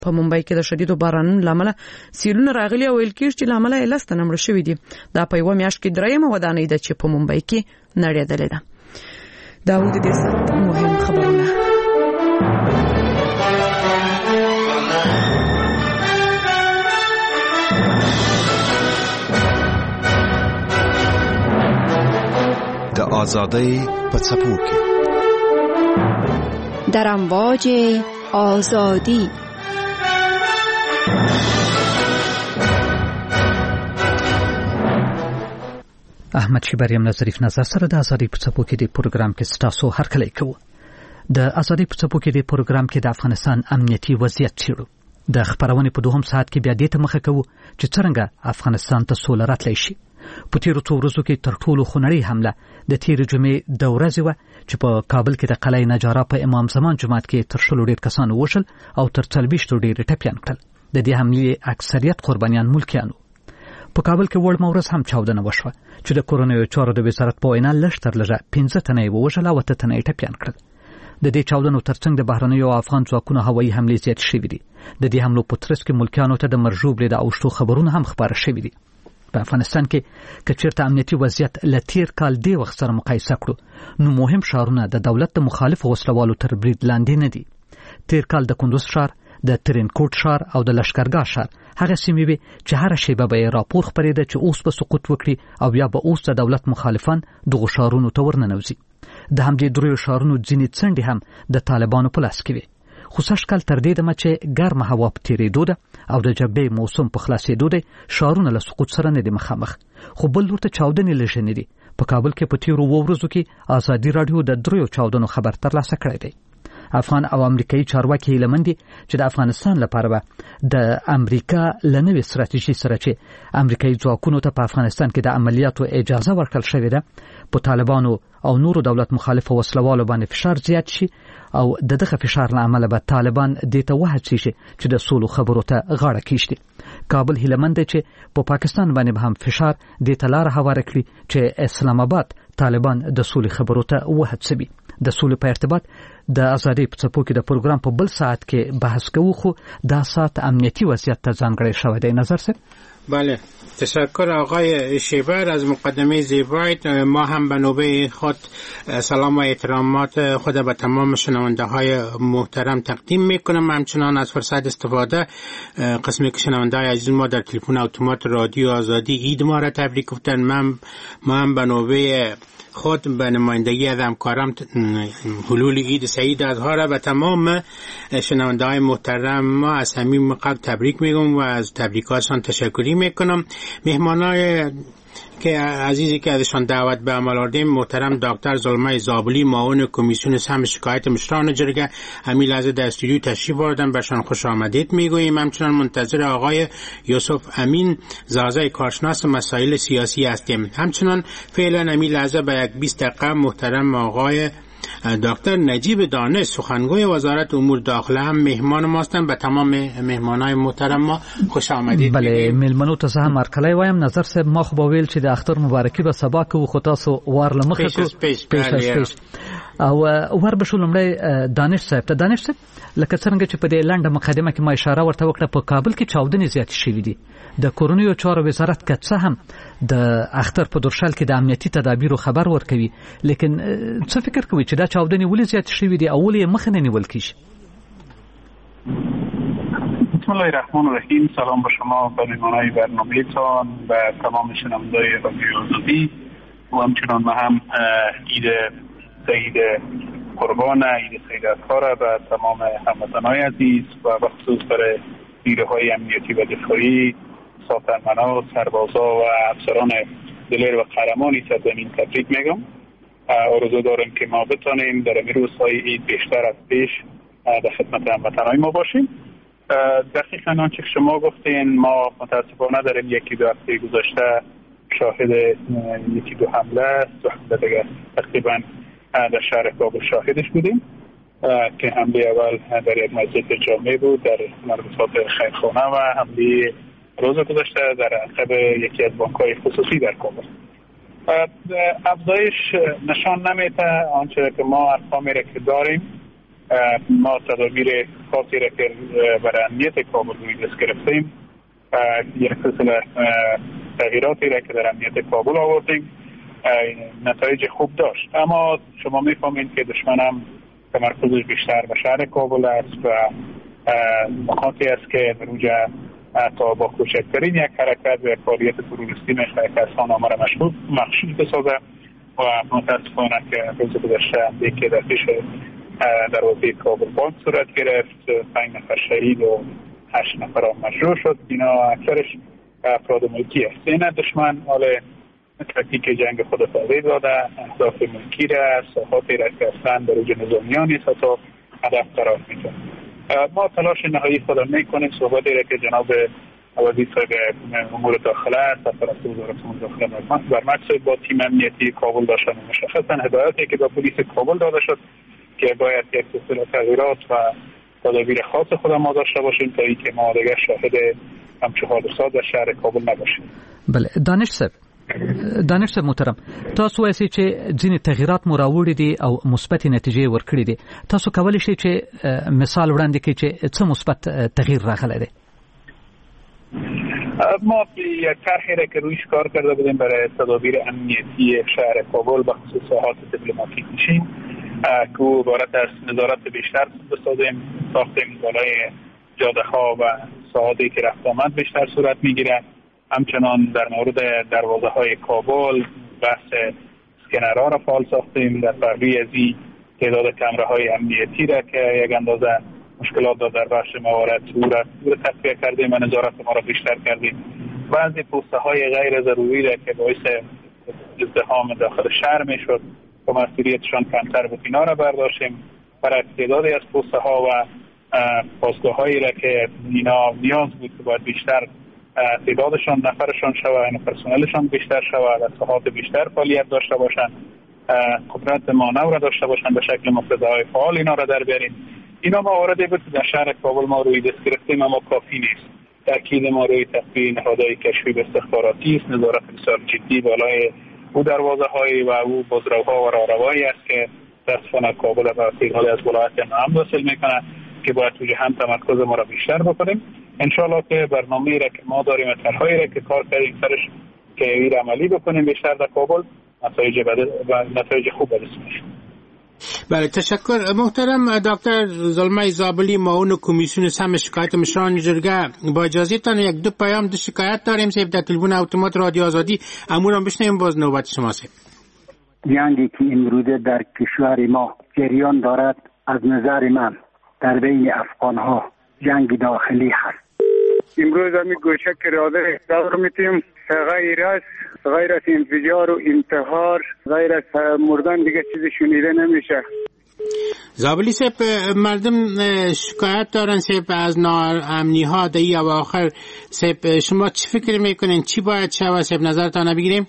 په ممبئی کې د شدیدو بارانونو لامل سیلونه راغلي او ویل کېږي چې لامل یې لسته مړه شوي دي. دا په یو میاشت کې درېمه ودانۍ ده چې په ممبئی کې نړېدلې ده. دا و د دې سات مهم خبرونه. د آزادۍ په څپو کې در امواج آزادی. احمد شیبر یم ظریف نظر سره د آزادۍ په څپو کې د پروګرام کې ستاسو هرکلی کوو. د آزادۍ په څپو کې د پروګرام کې د افغانستان امنیتي وضعیت څیړو. د خبرونې په دوهم ساعت کې بیا دې ته مخه کوو چې څنګه افغانستان ته سوله راتلی شي. په تیرو څو ورځو کې تر ټولو خونړۍ حمله د تیرې جمعې د ورځې وه چې په کابل کې د قلعه نجاره په امام زمان جومات کې تر 100 ډېر کسان ووژل او تر 40 ډېر ټپیان کړل. د دې حملې اکثریت قربانیان ملکیانو. په کابل کې وړ مورز هم چاودنه وشوه چې د کورونیو چارو د وزارت په وینا لږ تر لږه 15 تنه ووژل او 8 تنه ټپیان کړل. د دې چاودنو ترڅنګ د بهرنیو افغان ځواکونو هوایي حملې زیات شوې دي. د دې حملو په ترڅ کې ملکیانو ته د مرجوب لید او شتو خبرونه هم خبره شوې دي. په افغانستان کې کچیرته امنیتي وضعیت لتیر کال دی وخت سره مقایسه کړو نو مهم شهرونه د دولت د مخالف وسلوالو تر برید لاندې نه دي. تیر کال د کندوز ښار، د ترینکوټ ښار او د لشکرګاه ښار هغه سیمې وي چې هر شیبه به راپور خپرېده چې اوس به سقوط وکړي او یا به اوس د دولت مخالفان دغه ښارونو ته ورننوځي. د همدې دریو ښارونو ځینې څنډې هم د طالبانو په لاس کې وي. خو سږکال تر دې دمه چې ګرمه هوا په تېرېدو ده او د جبهې موسم په خلاصېدو دی ښارونه له سقوط سره نه دي مخامخ. خو بل ورته چاودنې لږې نه دي. په کابل کې په تیرو 2 ورځو کې ازادي راډیو د 3 چاودنو خبر ترلاسه کړی دی. افغان او امریکایي چارواکي هیله مند دي چې د افغانستان لپاره به د امریکا له نوې ستراتیژي سره چې امریکایي ځواکونو ته په افغانستان کې د عملیاتو اجازه ورکړل شوې ده په طالبانو او نورو دولت مخالفو وسلوالو باندې فشار زیات شي او دغه فشار له امله به طالبان دې ته وهڅوي چې د سولو خبرو ته غاړه کېږدي. کابل هیله مند دی چې په پاکستان باندې به هم فشار دې ته لاره هواره کړي چې اسلام آباد طالبان د سولې خبرو ته وهڅوي. د سولې په ارتباط د آزادۍ په څپو کې د پروګرام په بل ساعت کې بحث کوو خو دا ساعت امنیتی وضعیت ته ځانګړی شوی دی. نظر سه؟ بله، تشکر آقای شیبر از مقدمه زیبایت. ما هم به نوبه خود سلام و احترامات خود به تمام شنونده های محترم تقدیم میکنم. همچنان از فرصت استفاده قسمی که شنونده های عزیز ما در تلفن اتومات رادیو آزادی عید ما را تبریک گفتن. ما هم به نوبه خود به نمایندگی از همکارم حلول عید سعید اضحی را به تمام شنونده های محترم ما از صمیم قلب تبریک میگم و از تبریکاتشان تشکری میکنم. مهمانای که عزیزی که ازشان دعوت به عمل آوردیم محترم دکتر زلمه زابلی معاون کمیسیون سهم شکایت مشتران جرگه همین لحظه در استودیو تشریف آوردن، بهشان خوش آمدید میگوییم. همچنان منتظر آقای یوسف امین زازای کارشناس مسائل سیاسی هستیم. همچنان فعلا همین لحظه به یک 20 دقیقه محترم آقای دکتر نجیب دانش سخنگوی وزارت امور داخله هم مهمان ما هستند. به تمام مهمانای محترم ما خوش آمدید. بله، ملمنو ته هم مرکلای وایم. نظر صاحب ما خو ویل چې د اختر مبارکي به سبا کو خو تاسو وار لمخه کو پیش او ور به شولمړی دانش صاحب ته. دانش صاحب لکه څنګه چې په دې لنډه مقدمه کې ما اشاره ورته وکړه په کابل کې چاودنې زیات شوې دي. د کورونیو چارو وزارت که څه هم د اختر په درشل کې د امنیتي تدابیرو خبر ورکوي، لیکن څه فکر کوي چې دا چاودنې ولې زیات شوې دي او ولې مخه نه نیول کیږي؟ بسم الله الرحمن الرحیم. سلام به شما و مهمانای برنامه‌تان و تمام شنونده‌های رادیو آزادی و همچنان ما هم عید سعید قربان، عید سعید اضحی را به تمام هموطنان عزیز و بخصوص برای نیروهای امنیتی و دفاعی، ساترمنا، سربازا و افسران دلیر و قهرمانی سرزمین تبریک میگم. آرزو دارم که ما بتانیم در این روزهای عید بیشتر از پیش در خدمت هموطنان ما باشیم. دقیقاً آنچه شما گفتین، ما متاسفانه در این 1-2 هفته گذشته شاهد 1-2 حمله دیگه تقریبا در شهر کابل شاهدش بودیم که حمله اول در یک مسجد جامع بود در مربوطات خیرخانه و حمله روز گذشته در عقب یکی از بانک‌های خصوصی در کابل. افزایش نشان نمیده. آنچه که ما ارقامی را که داریم ما تدابیر خاصی را که برای امنیت کابل روی دست گرفتیم، یک سلسله تغییراتی را که در امنیت کابل آوردیم نتایج خوب داشت. اما شما میفهمید که دشمن هم تمرکزش بیشتر به شهر کابل است و نقاطی است که در اونجا تا با کوچکترین یک حرکت و فعالیت تروریستی میخواه که از خانه را مخشوش بسازه و متاسفانه که روز گذشته یکی در پیش دروازه کابل بانک صورت گرفت، 5 نفر شهید و 8 نفر مجروح شد. اینا اکثرش افراد ملکی است. این دشمن حال تکتیک جنگ خود تغییر داده، اهداف ملکی را، ساحاتی را که اصلا در اوج نظامیان نیست تا هدف قرار میده. ما تلاش نهایی خود میکنیم. صحبتی را که جناب وزیر صاحب امور داخله سفارت وزارت امور داخله بر مقصد با تیم امنیتی کابل داشتن، مشخصا هدایتی که با پلیس کابل داده شد که باید یک سلسله تغییرات و تدابیر خاص خود ما داشته باشیم تا اینکه ما دیگر شاهد همچه حادثات در شهر کابل نباشیم. بله، دانش صاحب محترم، تاسو وایي چې ځینې تغییرات مو راوړي دي او مثبت نتیجې ورکړي دي. تاسو کولی شئ چې مثال وړاندې کړئ چې څه مثبت تغییر راغلی دی؟ ما یک طرحی را که رویش کار کرده بودیم برای تدابیر امنیتی شهر کابل به خصوص ساحات دیپلماتیک نشین که عبارت از نظارت بیشتر بسازیم، ساختیم بالای جاده ها و ساحاتی که رفت آمد بیشتر صورت میگیره. همچنان در مورد دروازه های کابل بحث اسکنرها را فعال ساختیم. در پروی ازی تعداد کمره های امنیتی را که یک اندازه مشکلات داد در بخش موارد صورت تقویه کردیم و نظارت ما را بیشتر کردیم. بعضی پوسته های غیر ضروری را که باعث ازدحام داخل شهر می شد و مسئولیتشان کمتر بود اینا را برداشتیم. برای تعدادی از پوسته ها و پاسگاه هایی را که اینا نیاز بود که باید بیشتر تعدادشان نفرشان شود، پرسنلشان بیشتر شود، از ساحات بیشتر فعالیت داشته باشند، قدرت مانور را داشته باشند به شکل مقتضای فعال اینا را در بیاریم. اینا مواردی بود که در شهر کابل ما روی دست گرفتیم اما کافی نیست. تاکید ما روی تقویه نهادهای کشفی و استخباراتی است، نظارت بسیار جدی بالای او دروازه های و او بازروها و راهروایی است که متاسفانه کابل و حالی از ولایت هم حاصل میکنه که باید توی هم تمرکز ما را بیشتر بکنیم. انشالله که برنامه‌ای را که ما داریم، طرح‌هایی را که کار کردیم سرش که این عملی بکنیم بیشتر در کابل نتایج خوب به دست میاد. بله، تشکر محترم دکتر زلمه زابلی. ما اون کمیسیون سم شکایت مشران جرگه با اجازهتان یک دو پیام دو شکایت داریم سیب در تلفن اتومات رادیو آزادی امورم بشنویم باز نوبت شما سیب. جنگی که امروزه در کشور ما جریان دارد از نظر من در بین افغان‌ها جنگ داخلی هست. امروز همی گوشه که راده دور میتیم غیر از انفجار و انتحار، غیر از مردن دیگه چیزی شنیده نمیشه. زابلی سیب مردم شکایت دارن سیب از ناامنی ها دهی اواخر. سیب شما چی فکر میکنین چی باید شود سیب نظرتان بگیریم؟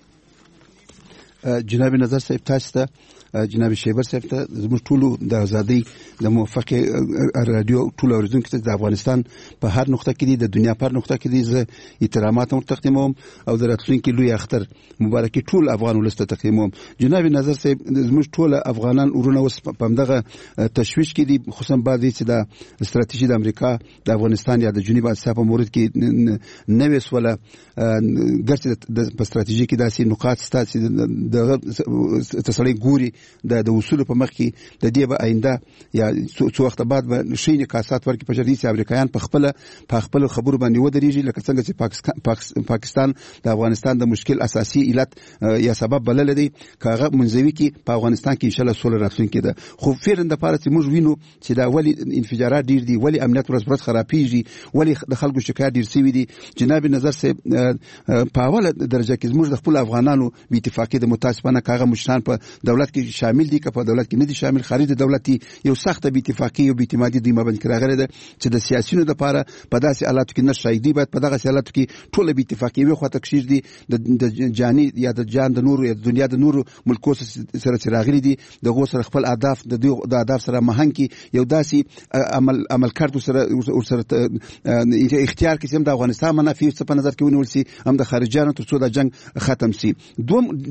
جناب نظر سیب تاسو ته جناب شیبر صاحب ته زموږ ټولو د ازادۍ د موافقه رادیو ټولو اوریدونکو ته د افغانستان په هر نقطه کې دي، د دنیا په هر نقطه کې دي، زه احترامات تقدیموم او د راتلونکي لوی اختر مبارکي ټول افغان ولس ته تقدیموم. جناب نظر صاحب زموږ ټول افغانان ورونه اوس په همدغه تشویش کې دي، خصوصا بعد چې د ستراتیژي د امریکا د افغانستان یا د جنوب اسیا په مورد کې نوې سوله ګرځي په ستراتیژي کې داسې نقاط ستاسو د تسړی ګوري د اصول په مخ کې د دې به آینده یا څو وخت بعد به شي نکاسات ورکړي په شرطي چې امریکایان په خپل خبرو باندې ودرېږي، لکه څنګه چې پاکستان د افغانستان د مشکل اساسي علت یا سبب بلل دي کاغه منځوي کې په افغانستان کې انشاء الله سوله راتلونکي ده. خو فعلا د پاره چې موږ وینو چې دا ولی انفجارات ډیر دي، ولی امنیت ورځ خرابېږي، ولی د خلکو شکایت ډیر سوي دي. جناب نظر صاحب په اوله درجه کې موږ د خپل افغانانو بې اتفاقي د متاسفانه کاغه مشران په دولت کې شامل دي که په دولت کې نه دي شامل، خارج د دولت یو سخت بې اتفاقي او بې اعتمادي د مابین کې راغلې ده چې د سیاسيونو لپاره په داسې حالاتو کې نه شایدي باید په دغه حالاتو کې ټول بې اتفاقي وي خو تکشیر دي د جاني یا د جان د نورو یا د دنیا د نورو ملکو سره چې راغلي دي د غو سره خپل اهداف د اهداف سره مهنګ کې یو داسې عمل کړو سره اختیار کې هم د افغانستان منافع څه په نظر کې ونیول سي، هم د خارجيانو تر څو د جنگ ختم سي. دوم ډیر اساسي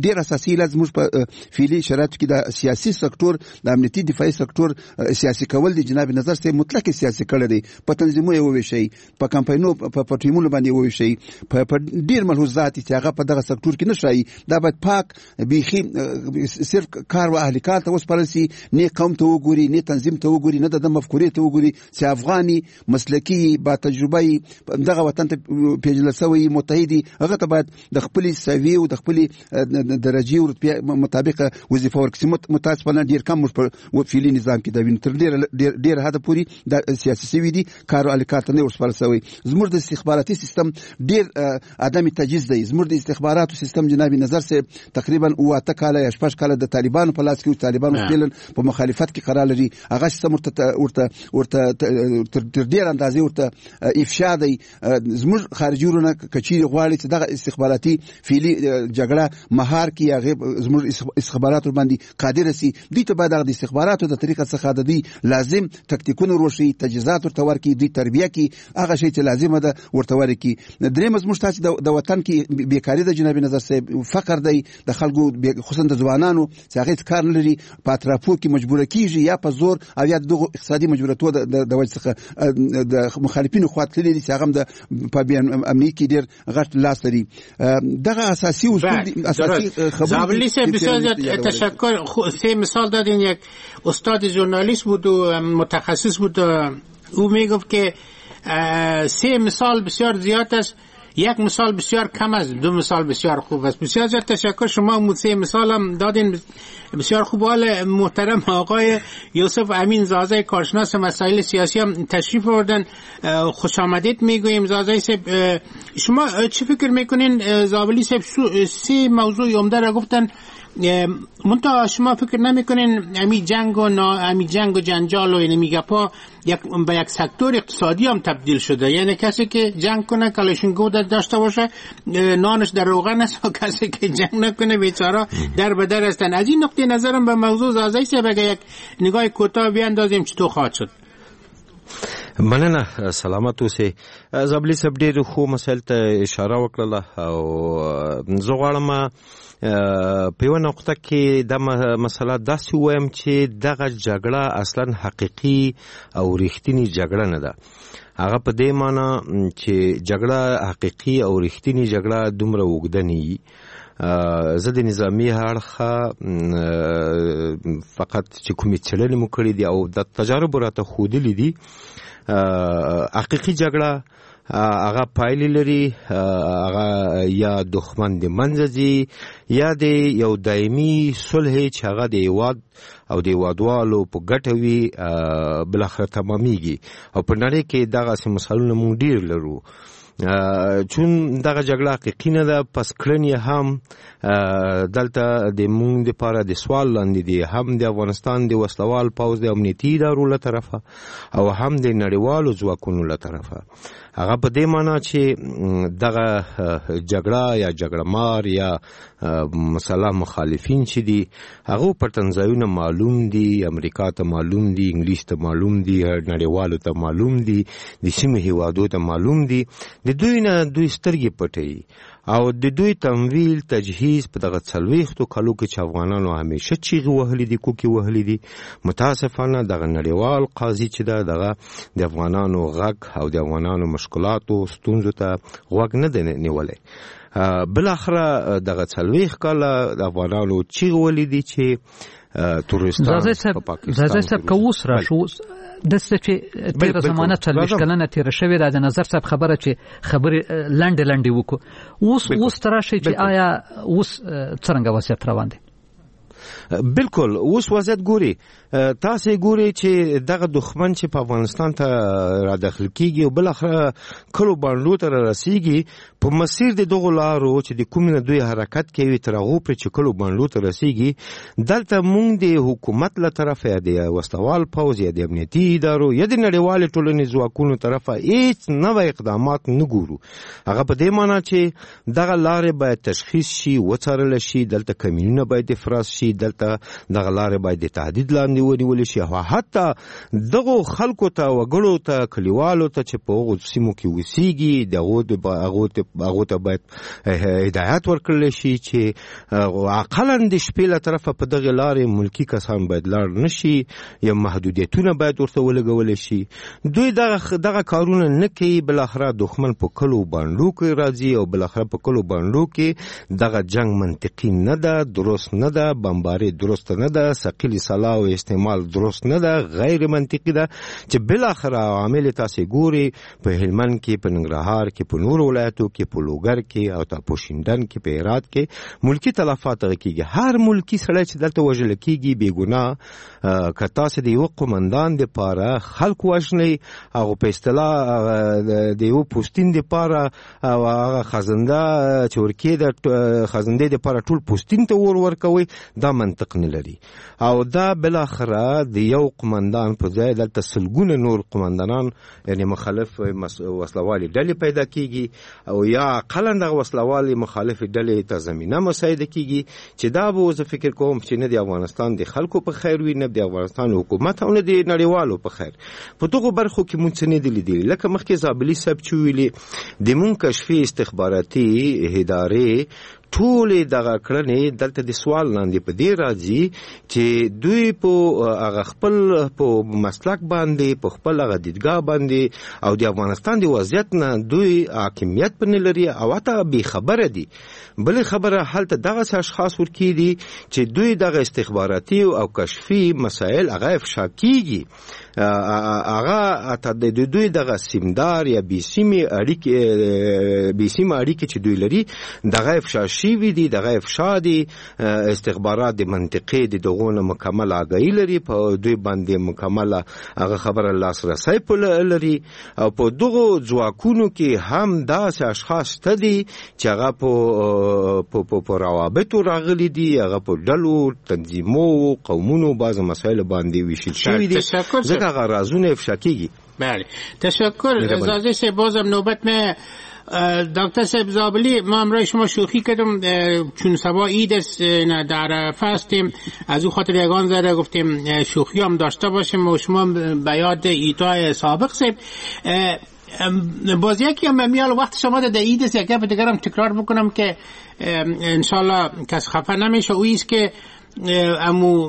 اساسي علت زموږ په فعلي شرایطو کې د سیاسي سکتور د امنیتي دفاعي سکتور سیاسي کول دي. جناب نظر سه مطلق سیاسي کړی دی، په تنظیمو یې وویشي، په کمپاینونو په ټیمونو باندې وویشي، په ډیر ملحوظات چې هغه په دغه سکتور کې نشي. دا باید پاک بيخي صرف کار او اهل کار ته وسپارل شي، نه قوم ته وګوري، نه تنظیم ته وګوري، نه د مفکورې ته وګوري چې افغاني مسلکی با تجربه دغه وطن ته پیژندل شوی متحدي، هغه ته باید د خپل سوي او د خپل درجه او رتبه مطابق وظیفه ورکړي. متاسفانه ډیر کم په فعلي نظام کې د وین تر ډیر حد پوري د سیاسي سوي دي، کار او الیکار ته نه ورسپارل شوی. زموږ د استخباراتي سیستم ډیر عدم تجهیز دی. زموږ د استخباراتو سیستم جناب نظر سه تقریبا 8 کاله یا 8 کاله د طالبانو په لاس کې، طالبانو فعلا په مخالفت کې قرار لري. هغه سیستم ورته تر ډیر اندازې ورته افشا دی. زموږ خارجي ورونه کچيري غواړي چې دغه استخباراتي فعلي جګړه مهار کې هغه زموږ استخبارات باندې قادر سي. دوی ته باید د استخباراتو د طریقه څخه د دوی لازم تکتیکونه وروشي، تجهیزات ورته ورکړي، دوی تربیه کې هغه شی چې لازمه ده ورته ورکړي. درېم زموږ تاسو د وطن کې بیکاری د جناب نظر صاحب فقر دی، د خلکو خصوصا د ځوانانو چې هغه کار نه لري، په اطرافو کې مجبور کیږي یا په زور او یا د اقتصادي مجبوریتو د وجه څخه د مخالفینو خواته لري چې هغه د په بیان امنیت کې ډیر غټ لاس لري. دغه اساسي اصول دي. اساسي خبرلی سه بسیار تشکر. سه مثال دادین. یک استاد ژورنالیست بود و متخصص بود، او میگفت که سه مثال بسیار زیاد است، یک مثال بسیار کم است، دو مثال بسیار خوب است. بسیار زیاد تشکر. شما سه مثال هم دادین، بسیار خوب. حال محترم آقای یوسف امین زازای کارشناس مسائل سیاسی هم تشریف آوردن، خوش آمدید میگوییم. زازای صاحب شما چی فکر میکنین؟ زابلی صاحب سه موضوع عمده را گفتن، منتها شما فکر نمیکنین امی جنگ و جنجال و اینمی گپا به یک سکتور اقتصادی هم تبدیل شده؟ یعنی کسی که جنگ کنه کلاشینکوف داشته باشه نانش در روغن است، و کسی که جنگ نکنه بیچاره در به در هستن. از این نقطه نظرم به موضوع زازای صاحب اگه یک نگاه کوتاه بیاندازیم چطور خواهد شد؟ مننه. سلامت اوسئ. زابلی صاحب ډېر خو مسایل ته اشاره وکړه او زه غواړم په یوه نقطه کې دا مسله داسې ووایم چې دغه جګړه اصلا حقیقي او رښتینی جګړه نه ده. هغه په دې معنی چې جګړه حقیقي او رښتینی جګړه دومره اوږده نه وي. زه د نظامي اړخه فقط چې کومې څېړنې مو کړې دي او د تجاربو راته ښودلي دي، حقیقي جګړه هغه پایلې لري، هغه یا دښمن د منځه ځي یا د یو دایمي صلح چې هغه د هېواد او د هېوادوالو په ګټه وي بالاخره تمامیږي. او په نړۍ کې دغسې مثالونه موږ ډېر لرو. چون دغه جګړه حقیقي نه ده، پس کړنې هم دلته د مونږ دپاره د سوال لاندې دي، هم د افغانستان د وسلوال پوځ د امنیتي ادارو له طرفه او هم د نړیوالو ځواکونو له طرفه. هغه په دې معنی چې دغه جګړه یا جګړه مار یا مثلا مخالفین چې دي هغه پټنځایونه معلوم دي، امریکا ته معلوم دي، انګلیس ته معلوم دي، نړیوالو ته معلوم دي، د سیمې هیوادو ته معلوم دي. د دوی نه دوی سترګې پټوي او د دوی تمویل تجهیز په دغه 40 کالو کې چې افغانانو همیشه چیغې وهلې دي، کوکې وهلې دي. متاسفانه دغه نړیوال قاضي چې ده دغه د افغانانو غږ او د افغانانو مشکلاتو ستونزو ته غوږ نه دی نیولی. بالاخره دغه 40 کاله د افغانانو چیغې وهلې دي چې تورستان په پاکستان. زازای صاحب که اوس راشو دسته چې تیره زمانه 40 کلنه تیره شوې ده، د نظر صاحب خبره چې خبرې لنډې وکړو، اوس تراشي چې آیا اوس څرنګه وضعیت روان دی؟ بالکل اوس وضعیت ګوري، تاسو ګوري چې دغه دښمن چې په افغانستان ته را داخل کیږي او بالاخره کلو باندې ته رسیږي په مسیر د دغه لارو چې د کوم نه دوی حرکت کوي تر هغه پر چې کلو باندې ته رسیږي، دلته مونږ د حکومت له طرفه د وسلوال پوځ یا د امنیتي ادارو یا د نړیوال ټولنې ځواکونو طرفه هیڅ نوې اقدامات نه ګورو. هغه په دې معنی چې دغه لارې باید تشخیص شي، وڅارل شي، دلته کمینونه باید افراز شي، دلته د غلار باید د تهدید لاندې ونیول شي او حتی دغه خلکو ته وګړو ته کلیوالو ته چې په هغو سیمو کې اوسېږي هغو ته باید هدایت ورکړل شي چې عقلاً د شپې له طرفه په دغه لارې ملکي کسان باید لاړ نشي یا محدودیتونه باید ورته ولګول شي. دوی دغه کارونه نه کوي، بالاخره دښمن په کلو بانډو کې راځي او بالاخره په کلو بانډو کې دغه جنگ منطقي نه ده، درست نه ده، بمباري درست نه ده، ثقیل سلاح او استعمال درست نه ده، غیر منطقي ده چې بالاخره عامل تاسو ګوري په هلمند کې، په ننګرهار کې، په نور ولایتو کې، په لوګر کې او په شینډن کې، په هرات کې ملکی تلفات کیږي. هر ملکی سړی چې دلته وژل کیږي بې ګناه که تاسو د یو قومندان د پاره خلک وژنئ او په اصطلاح د یو پوستین د پاره او هغه خزنده چې ورکې د خزندې د پاره ټول پوستین ته ورکوي، دا منطق نه لري. او دا بالاخره د یو قومندان په ځای دلته سلګونه نور قومندانان یعنی مخالف وسلوالي ډلې پیدا کیږي او یا عقلاً دغه وسلوالي مخالف ډلې ته زمينه مساعده کیږي چې دا به زه فکر کوم چې نه د افغانستان د خلکو په خیر وي، نه د افغانستان حکومت او نه د نړیوالو په خیر. په دغه برخو کې مونږ څه نه دي لیدلي، لکه مخکې زابلي صاحب چې ویلي د مونږ کشفي استخباراتي ادارې ټول دغه کړنې دلته د سوال لاندې په دې راځي چې دوی په هغه خپل په مسلک باندې په خپل هغه دیدګاه باندې او د افغانستان د وضعیت نه دوی حاکمیت په نه لري او حتی بې خبره دي. بلې خبره هلته دغه اشخاص ورکی دي چې دوی دغه استخباراتي او کشفي مسایل هغه افشا کیږي، هغه د دوی دغه سیمدار یا بیسیمه اړیکې چې دوی لري دغه افشا شوي دي، دغه افشا دي. استخبارات د منطقې د دغونه مکمل آگاهي لري، په دوی باندې مکمل هغه خبره لاسرسی لري او په دغه ځواکونو کې هم داسې اشخاص ته دي چې هغه په روابطو راغلي دي، هغه په ډلو تنظیمو قومونو بعض مسایل باندې ویشل شوي دي، ځکه هغه رازونه افشا کیږي. بله تشکر. زازه صاحب بازم نوبت میں دکتر صاحب زابلی، ما امروز شما شوخی کردم چون سبا عید است در عرفه هستیم، از او خاطر یگان زده گفتیم شوخی هم داشته باشیم و شما به یاد عیدهای سابق صاحب باز یکی هم میال وقت شما در عید است یکی دیگرم تکرار بکنم که انشالله کس خفه نمیشه. او ایست که امو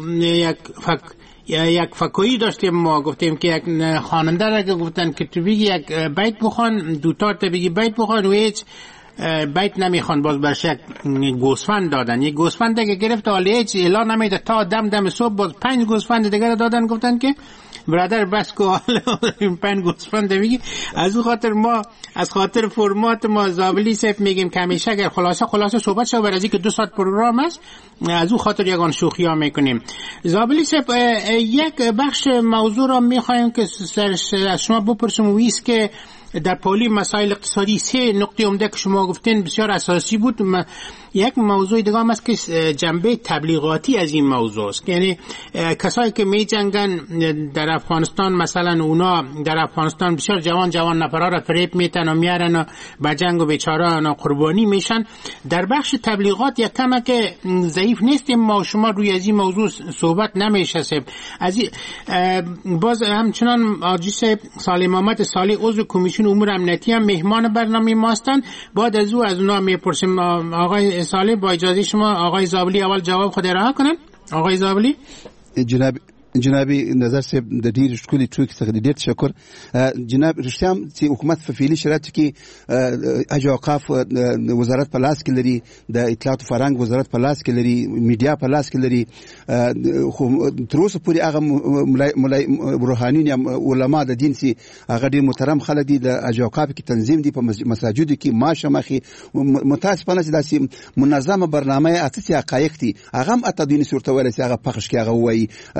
یک فکویی داشتیم، ما گفتیم که یک خواننده را که گفتن که تو بگی یک بیت بخوان، دوتا تا بگی بیت بخوان و هیچ بیت نمیخوان، باز برش یک گوسفند دادن، یک گوسفند که گرفت ولی هیچ اعلان نمیده تا دم صبح باز 5 گوسفند دیگر دادن، گفتن که برادر بس که حالا 5 گوسفند بگی. از اون خاطر ما از خاطر فرمات ما زابلی صاحب میگیم که همیشه اگر خلاصه صحبت شو برای که 2 ساعت پروگرام است، از اون خاطر یگان شوخی ها میکنیم. زابلی صاحب یک بخش موضوع را میخوایم که از شما بپرسم و ایست که در پولی مسائل اقتصادی 3 نقطه عمده که شما گفتین بسیار اساسی بود. یک موضوع دیگه هم است که جنبه تبلیغاتی از این موضوع است، یعنی کسایی که می جنگن در افغانستان، مثلا اونا در افغانستان بسیار جوان نفرها را فریب میتن و میارن و به جنگ و بیچاره قربانی میشن. در بخش تبلیغات یک کمه که ضعیف نیستیم ما شما روی از این موضوع صحبت نمیشه. از باز همچنان آجی صاحب سالم محمد صالح عضو کمیسیون امور امنیتی هم مهمان برنامه ما هستند. بعد از اونا میپرسیم آقای صالح با اجازه شما آقای زابلی اول جواب خود ارائه کنن. آقای زابلی جنابي نظر صاحب د ډیر ښکلي ټوکې څخه ډیر تشکر. جناب رښتیا چې حکومت په فعلي شرایطو کې حج اوقاف وزارت په لاس کې لري، د اطلاعات او فرهنګ وزارت په لاس کې لري، میډیا په لاس کې لري، خو تر اوسه پورې هغه روحانیون یا علما د دین سي هغه ډیر محترم خلک دي، د حج اوقاف کې تنظیم دي، په مساجدو کې ماشه مخې متاسفانه چې داسې منظمه برنامه اساسي حقایق دي هغه هم اته دین صورت ورسي هغه پخش کې هغه وایي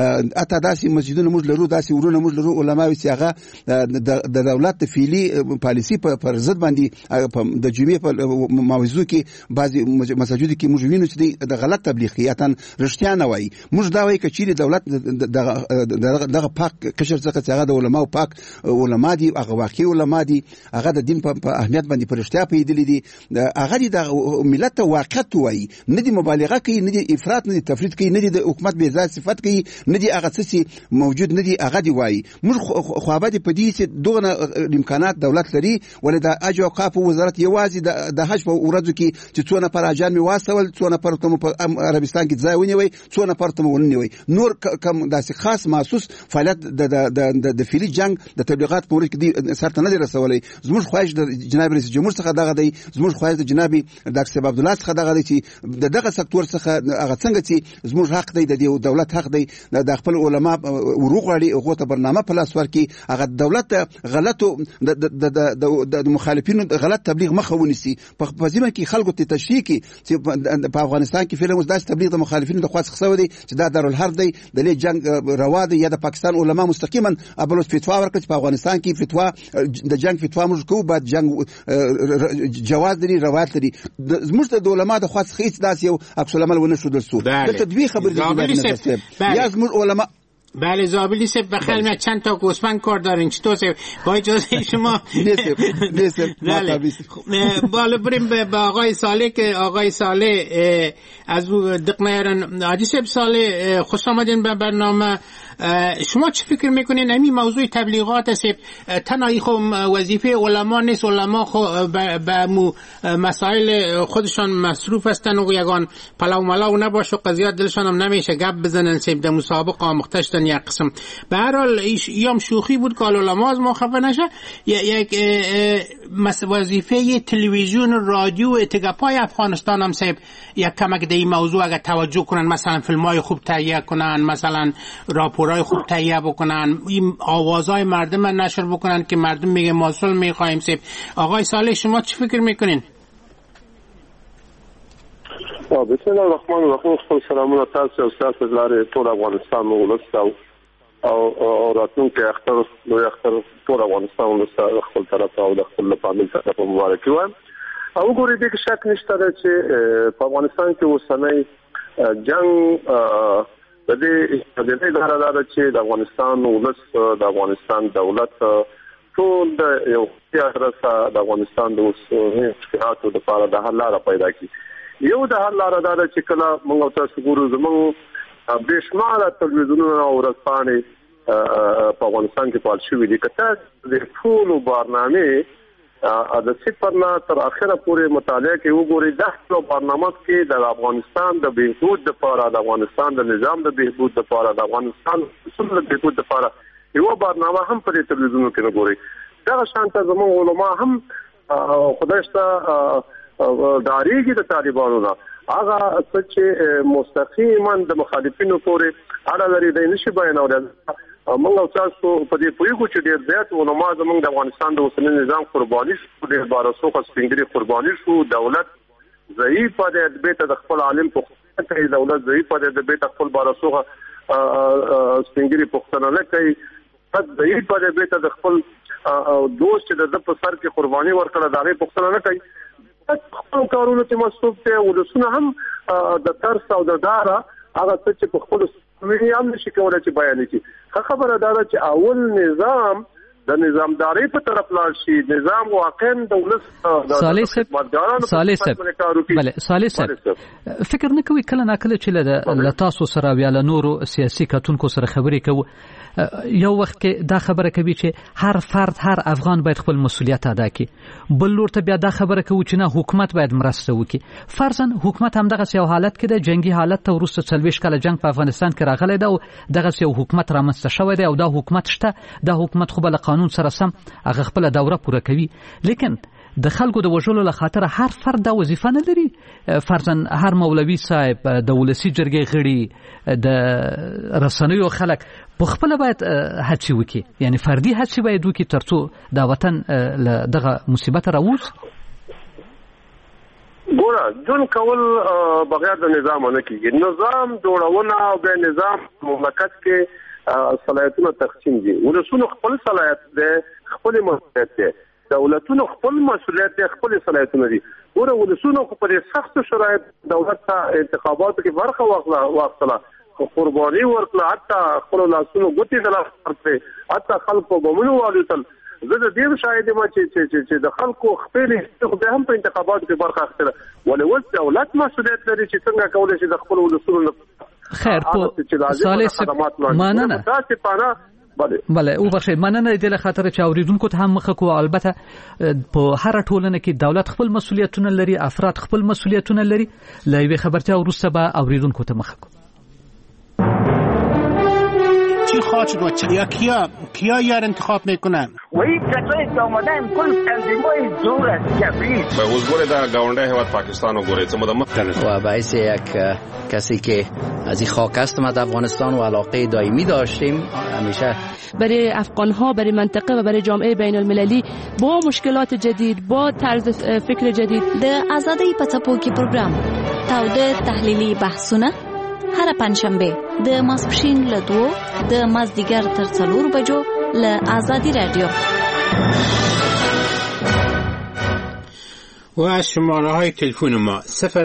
اته داسې مسجدونه موږ لرو، داسې ورونه موږ لرو علماوي چې هغه د دولت فعلی پالیسی پر ضد باندې د جمعې په موضوع کې بعضي مساجد کې موږ وینو چې د غلط تبلیغ یاتن رښتیا نه وایي. موږ دا وایي چې دولت دغه پاک قشر څخه چې هغه د علماو پاک علما دي، هغه واقعي علما دي، هغه د دین په اهمیت باندې پر رښتیا پیدلې دي، هغه د ملت ته واقعیت وایي، نه دي مبالغه کوي، نه دي افراط، نه دي تفرید کوي، نه دي د حکومت بې ځای صفت کوي، نه دي هغه څه موجود نه دي هغه دی وایي. موږ خوابه دي په دې چې دغه امکانات دولت لري، ولې د حج او اوقاف وزارت یوازې د حج په ورځو کې چې څو نفر حاجان می واستول، څو نفر ته په عربستان کې ځای ونیوي، څو نفر ته ونیوي، نور کوم داسې خاص محسوس فعالیت د فعلي جنگ د تبلیغات په ورځ کې سرته نه رسولي. زموږ خواهش د جناب رئیس جمهور څخه دغه دی، زموږ خواهش د جناب ډاکټر عبد الله څخه دغه دی چې دغه سکتور څخه هغه څنګه چې زموږ حق دی، د دولت حق دی د خپل علما وروغړي هغه ته برنامه پلاس ورکي، هغه دولت غلطو د مخالفینو غلط تبلیغ مخه ونیسي. په ځینو کې خلکو ته تشریح کی چې په افغانستان کې فعلا داسې تبلیغ د مخالفینو د خواص خصو دي چې دا دارالحرب دی، د لې جنگ روا دی، یا د پاکستان علما مستقیما ابلوس فتوا ورکړي په افغانستان کې فتوا د جنگ فتوا موږ کوو، بعد جنگ جواز لري، روایت لري. زموږ د علما د خواص هیڅ داسې یو عکس العمل ونه شو درسو دلته دوی خبرې دي. یا زموږ علما بله زابلی سب بخیر میاد چند تا گوسفند کار دارین چطور سب با اجازه شما بالا بریم به آقای صالح که آقای صالح از دقنیرن عادی سب صالح خوش آمدین به برنامه. شما چه فکر میکنین همین موضوع تبلیغات است تنهایی خب وظیفه علما نیست، علما خب به مسائل خودشان مصروف هستن و یگان پلو ملاو نباشه، قضیات دلشان هم نمیشه گپ بزنن، سیب ده مسابقه آموختشتن یک قسم. به هر حال ایام شوخی بود که علما از ما خفه نشه. یک وظیفه تلویزیون رادیو اتگاپای افغانستان هم سیب یک کمک ده این موضوع اگر توجه کنن، مثلا فیلمای خوب تهیه کنن، مثلا راپورای خوب تهیه بکنن، این آوازهای مردم نشر بکنن که مردم میگه موصل میخوایم سیب. آقای صالح شما چی فکر میکنین؟ بسم الله الرحمن الرحیم. خپل سلامونه تاسو او تاسو لاره ټول افغانستان ولستاو او راتلونکي اختر نو اختر ټول افغانستان ولستاو خپل طرف او د خپل فامیل طرف مبارکي وایم. او ګورې دې کې شک نشته چې په افغانستان کې اوسنۍ جنگ د دې اداره چې د افغانستان ولست د افغانستان دولت ټول د یو سیاست د افغانستان د مشکلاتو د لپاره د حل لاره پیدا کړي. یو د حل لاره دا چې کله موږ تاسو ګورو زموږ بشماله تلویزیونونه او ورځپاڼې په افغانستان کې فعال شوي دي. کته د ټولو برنامې د صفر نه تر اخره پورې مطالعه کې وګورئ، د ټولو برنامه کې د افغانستان د بهبود لپاره، د افغانستان د نظام د بهبود لپاره، د افغانستان اصول د بهبود لپاره یو برنامه هم په تلویزیون کې نه ګورئ. دا شانته زموږ علما هم خدای ته داریږي د طالبانو نه، هغه چې مستقیما د مخالفینو پورې اړه لري د نشي بیانول. موږ تاسو په دې پوهیږو چې ډېر زیات علما زموږ د افغانستان د اوسنی نظام قرباني شو، ډېر بارسوخه سپینګری قرباني شو. دولت ضعیف دی، د بیت د خپل عالم پوښتنه کوي، دولت ضعیف دی، د بیت خپل بارسوخه سپینګری پوښتنه نه کوي، ضعیف دی، بیت د خپل دوست چې د په سر کې قرباني ورکړه دا یې پوښتنه نه کوي. خپل کارونه ته مسؤل دي، ولسونه هم د ترس او د دارا هغه څه چې په خپل سمې هم نشي کولای چې بیان کړي. خبره دا ده چې اول نظام د نظامداري په طرف لاړ شي، نظام واقعا د ولس صالح صاحب بله صالح صاحب فکر نه کوي کله ناکله چې له تاسو سره یا له نورو سیاسي کتونکو سره خبرې کوو، یو وخت کې دا خبره کوي چې هر فرد هر افغان باید خپل مسؤلیت ادا کړي، بل لور ته بیا دا خبره کوي چې نه حکومت باید مرسته وکړي. فرضاً حکومت هم دغه یو حالت کې د جنگي حالت ته وروسته 40 کاله جنگ په افغانستان کې راغلی دی او دغه یو حکومت رامنځته شوی دی او دا حکومت شته، دا حکومت خو بل قانون سره سم هغه خپل دوره پوره کوي. لیکن د خلکو د وژلو له خاطر هر فرد دا وظیفه نه لري. فرضاً هر مولوي صاحب، د ولسی جرګې غړي، د رسنیو خلک په خپل باید هڅه وکړي، یعنی فردي هڅه باید وکړي ترڅو دا وطن له دغه مصیبت راووځي. ګوره جون کول بغیر د نظام نه کیږي. نظام جوړونه او د نظام مملکت کې صلاحیتونه تقسیم دي ولسونو خپل صلاحیت دي خپل مسؤلیت دي دولتونو خپل مسؤلیت دي خپل صلاحیتونه دي ولسونو په سخت شرایط دولت ته انتخاباتو کې برخه واخله قرباني ورکړه حتی خپل لاسونو ګوتې د لاس ورکړي حتی خلکو بمونو والوتل زه د دې شاهد یم چې د خلکو خپل به هم په انتخاباتو کې برخه اخیستله ولې اوس دولت مسؤلیت لري چې څنګه کولی شي د خپل ولسونو خیر په صالح مننه بله او بخښئ مننه د خاطر چې اوریدونکو ته هم مخه کو البته په هر ټولنه کې دولت خپل مسؤلیتونه لري افراد خپل مسؤلیتونه لري لایوي خبرته وروسته به اوریدونکو ته مخه کو چی خواهد شد و کیا یار انتخاب میکنن و این کسایی که آمدن کل تنظیمای زور است کبیر به وزگوری در گاونده هواد پاکستان و گوری چه مدام و باعث یک کسی که از این خاک هستم از افغانستان و علاقه دائمی داشتیم همیشه برای افغانها برای منطقه و برای جامعه بین المللی با مشکلات جدید با طرز فکر جدید د آزادۍ په څپو کې پروګرام تاوده تحلیلي بحثونه هر پنځشنبه د ماسپښین له 2 د مازدیګر تر 4 بجو له آزادی رادیو و از شماره های تلفن ما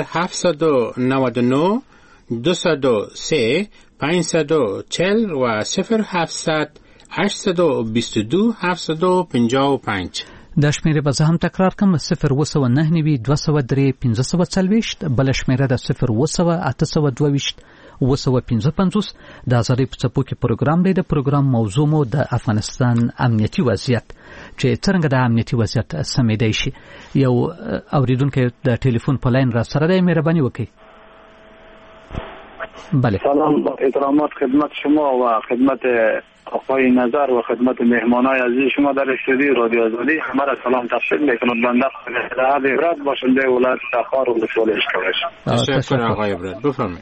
0799 203 540 و 0700 822 755 دا شمیره به زه هم تکرار کم 0 203 540 بل شمیره د 0 822 255 د آزادۍ په څپو کې پروګرام دی. د پروګرام موضوع مو د افغانستان امنیتي وضعیت چې څنګه د امنیتي وضعیت سمیدای شي. یو اوریدونکو د ټلیفون په لاین را سره دی، مهرباني وکړئ. بله سلام، احترامات خدمت شما و خدمت آقای نظر و خدمت مهمانای عزیز شما در استودیو رادیو آزادی. همه را سلام تفسیر میکنم. بنده خدمت عبرت باشنده ولایت تخار و ولسوالی اشکالش. تشکر آقای عبرت، بفرمایید.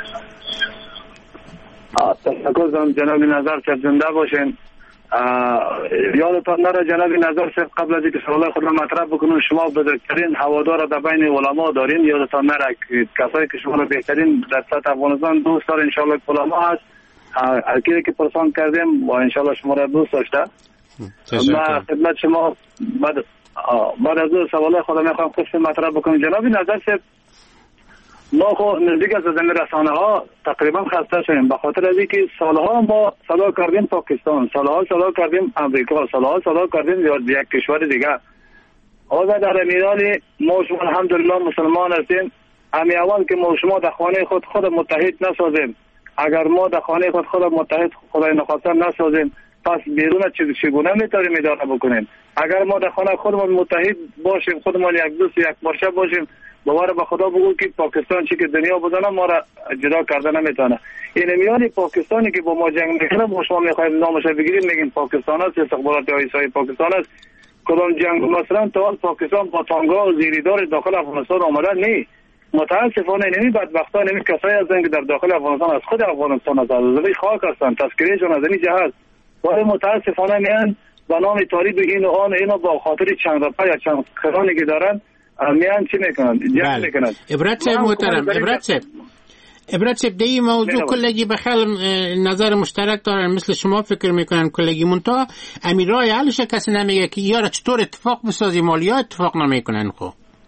تشکر دارم جناب نظر صاحب، زنده باشین. یادتان نره جناب نظر صاحب قبل از اینکه سوال خود را مطرح بکنم شما بزرگترین هوادار در بین علما دارین. یادتان نره کسایی که شما را بهترین در سطح افغانستان دوست دارین انشالله علما هست. هرکی که پرسان کردیم و انشالله شما را دوست داشته. ما خدمت شما بعد از سوال خود میخوام قسم مطرح بکنم. جناب نظر صاحب ما خو نزدیک از زمین رسانه ها تقریبا خسته شدیم به خاطر از اینکه سالها ما صدا کردیم پاکستان، سالها صدا کردیم امریکا، سالها صدا کردیم یا یک کشور دیگه. آزاد در میدان ما شما الحمدلله مسلمان هستیم. همین اول که ما شما در خانه خود متحد نسازیم، اگر ما در خانه خود متحد خدای نخواسته نسازیم، پس بیرون چگونه میتونیم اداره بکنیم؟ اگر ما در خانه خودمون متحد باشیم، خودمون یک دوست یک بارشه باشیم، باور به خدا بگو که پاکستان چی که دنیا بزنه ما را جدا کرده نمیتونه. این میانی پاکستانی که با ما جنگ میکنه ما شما میخوایم نامش بگیریم میگیم پاکستان است، استخبارات ایسای پاکستان است. کدام جنگ مثلا تا پاکستان با تانگا و زیریدار داخل افغانستان آمده نی. متاسفانه نمی بدبختان نمی کسایی هستند که در داخل افغانستان از خود افغانستان از زمین خاک هستند، تذکرهشون از این جهت. ولی متاسفانه میان به نام تاریخ این و آن اینو با خاطر چند رپا یا چند کرانی که دارن میان چی میکنن؟ جنگ میکنن. عبرت صاحب محترم، عبرت صاحب دی موضوع کلگی بخیال نظر مشترک دارن، مثل شما فکر میکنن کلگی منتها امیرای حالش کسی نمیگه که یارا چطور اتفاق بسازیم، مالیا اتفاق نمیکنن. خو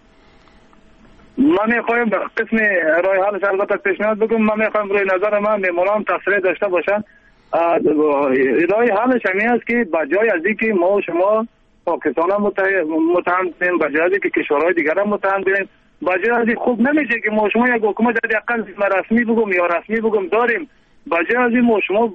من میخوایم قسم رای حالش البته پیشنهاد بگم. من میخوایم روی نظر من میمونم تصریح داشته باشن. رای حالش همین است که بجای از اینکه ما و شما پاکستان هم متهم کنیم، بجای از اینکه کشورهای دیگر هم متهم کنیم، بجای از این خوب نمیشه که ما شما یک حکومت حداقل رسمی بگم یا رسمی بگم داریم. بجای از این ما شما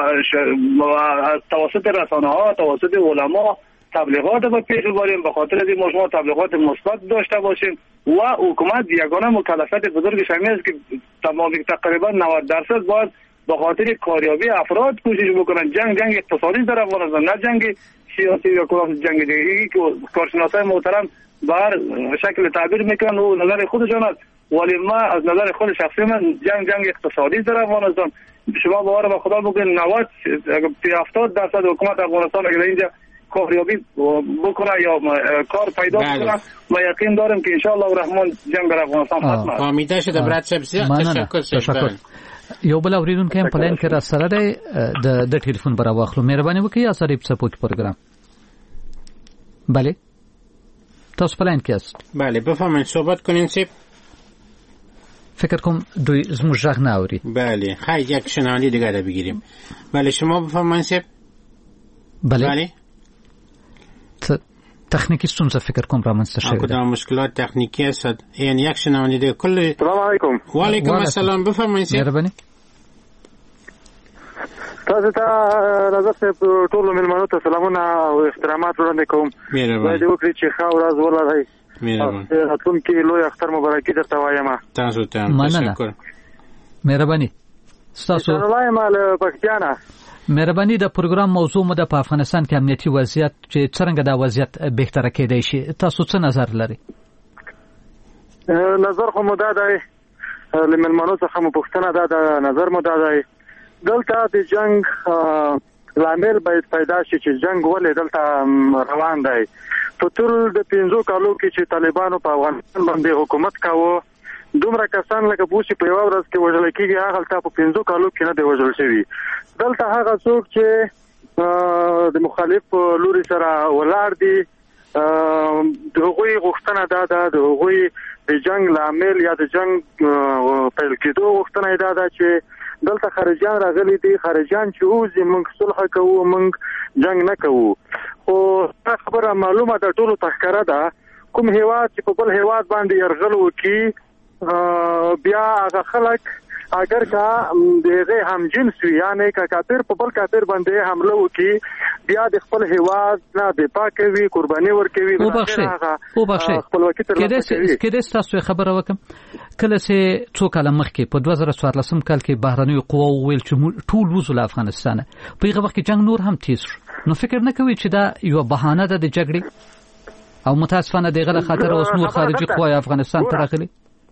توسط رسانه ها، توسط علما تبلیغات به پیش ببریم. به خاطر از این ما شما تبلیغات مثبت داشته باشیم و حکومت یگانه مکلفیت بزرگش همین است که تقریبا 90% باید به خاطر کاریابی افراد کوشش بکنن. جنگ اقتصادی در افغانستان، نه جنگ سیاسی یا کدام جنگ دیگه. این که کارشناسای محترم بر شکل تعبیر میکنن و نظر خودشون است، ولی ما از نظر خود شخصی من جنگ اقتصادی در افغانستان. شما باور به خدا بگین 70% حکومت افغانستان اگر اینجا کاریابی بکنه یا کار پیدا بکنه، ما یقین دارم که ان شاء الله الرحمن جنگ در افغانستان ختم است. فهمیده شد. عبرت صاحب تشکر. یو بل اوریدونکو هم پلان کې را سره دی د ټلیفون برا واخلو مهرباني وکړئ آزادی په څپو کې پروګرام. بله تاسو پلان کې است؟ بله بفرمایید صحبت کنین سیب. فکر کنم دوی زموږ غږ نه اوري. بله خیر یک شنونده دیگر را بگیریم. بله شما بفرمایید سیب. بله تکنیکی ستونزه فکر کنم رامنځته شوې ده. کدام مشکلات تکنیکی است؟ یعنی یک شنونده دیگر کل. سلام علیکم. و علیکم السلام بفرمایید سیب. مهرباني. تاسو ته راځه په ټولو ملمنو ته سلامونه او احترامات وړاندې کوم. مهرباني. دې وکړي چې ښه ورځ ولرئ. مهرباني. راتلونکي لوی اختر مبارکي درته وایم. تاسو ته تشکر. مهرباني. تاسو وایم له پښتانه. مهرباني د پروګرام موضوع مو د افغانستان کې امنیتي وضعیت چې څنګه دا وضعیت بهتره کېدای شي تاسو څه نظر لري؟ نظر خو مو دا دی لملمنو څخه مو پوښتنه ده د نظر مو دا دی دلته د جنگ لامل باید پیدا شي چې جنگ ولې دلته روان دی. په ټول د 15 کالو کې چې طالبانو په افغانستان باندې حکومت کاوه دومره کسان لکه بوسي په یو ورځ کې وژل کېږي هغه ته په 15 کالو کې نه دی وژل شوی. دلته هغه څوک چې د مخالف لوري سره ولاړ دي د هغوی غوښتنه ده د هغوی د جنگ لامل یا د جنگ پیل کېدو غوښتنه ده چې دلته خارجيان راغلي دي خارجيان چې اوس موږ صلح کوو موږ جنگ نه کوو. خو خبره معلومه ده ټولو تخکره ده کوم هیواد چې په بل هیواد باندې يرغل وکړي بیا هغه خلک اگر کا دغه هم جنس وي یعنی کا کافر په بل کافر باندې حمله وکړي بیا د خپل هیواد نه دفاع کوي قرباني ورکوي. او بخښه کله تاسو خبره وکم کله چې څو کال مخکې په 2014 کال کې بهرنیو قواو ویل چې ټول وزول افغانستان په هغه وخت کې جنگ نور هم تیز شو. نو فکر نه کوي چې دا یو بهانه ده د جګړې او متاسفانه دغه خاطر اوس نور خارجي قواي افغانستان ته راغلي؟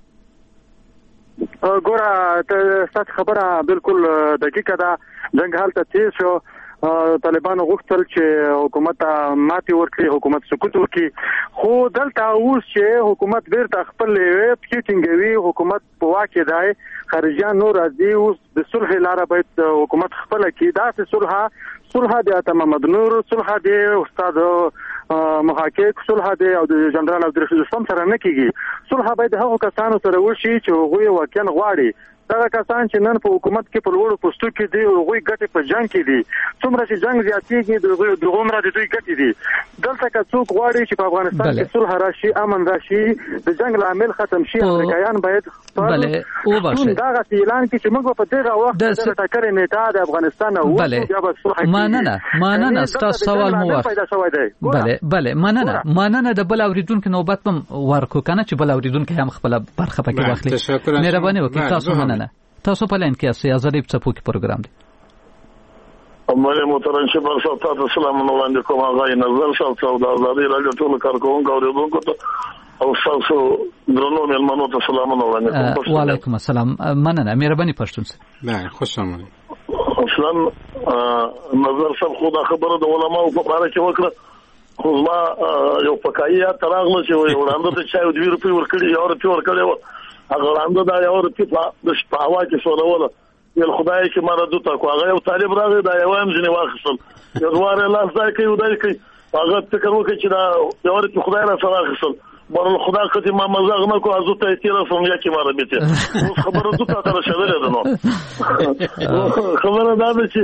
ګوره تاسو خبره بالکل دقیقه ده. جنگ حالت تیز شو طالبانو غوښتل چې حکومت ماتي ورکړي حکومت سقوط وکړي خو دلته اوس چې حکومت بیرته خپل پټینګوي حکومت په واکه دی خارجيان نور راځي اوس د صلح لاره باید حکومت خپل کې دا صلح د اتم محمد نور صلح د استاد محقق صلح د او د جنرال عبدالرشید دوستم سره نه کیږي. صلح باید هغه کسانو سره وشي چې هغه واقعا غواړي. دا کسان چې نن په حکومت کې په لوړو پوسټو کې دي هغه ګټه په جنگ کې دي څومره چې جنگ زیاتېږي د عمره د دوی ګټه دي. دلته که څوک غواړي چې په افغانستان کې صلح راشي امن راشي د جنگ لامل ختم شي امریکایان باید او باشه دا غسی اعلان کې چې موږ په دغه وخت د ټکرې نیټه د افغانستان او بیا به صلح مننه تاسو سوال مو بله مننه د بل اوریدونکو نوبت هم ورکو کنه چې بل اوریدونکو هم خپل برخه پکې واخلي. مهرباني وکړئ تاسو مننه. تاسو په لین کې اسې آزادی په څپو کې پروګرام دی. مله محترم شبر صاحب تاسو سلام وړاندې کوم هغه نظر صاحب د آزادی راډیو ټول کارکونکو اوریدونکو ته او تاسو درنو ملمنو ته سلام وړاندې کوم. وعلیکم السلام مننه مهرباني پښتون سره. بله خوش آمدید. اصلا نظر صاحب خو دا خبره د علماء په اړه کې وکړه خو ما یو پکایي تراغله چې وړاندې ته چا 2 روپۍ ورکړي یو روپۍ ورکړي هغه وړاندې دا یو روپۍ د شپاوا کې سوروله یل خدای چې مرادو تا کو هغه یو طالب راغی دا یو هم ځنی واخصل یو دواره لاس ځای کوي ودای کوي هغه فکر وکړي چې دا یو روپۍ خدای را سره واخصل بل خدا کته ما مزاغ نه کو ازو ته تیر سم یا کی ماره بیت اوس خبره تو ته سره شویل ده نو خبره دا چې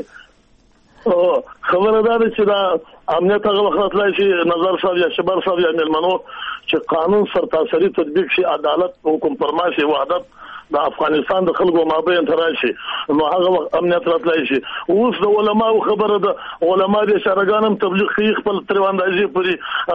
دا امنیت هغه وخت لای شي نظر صاحب یا شبر صاحب یا ملمنو چې قانون سرتاسري تطبیق شي عدالت حکم فرما شي وحدت د افغانستان د خلکو مابین تراشي نو هغه وخت امنیت راتلای شي. اوس د علماء خبره ده علماء د شرګانم تبلیغ کوي خپل ترواندازي پوری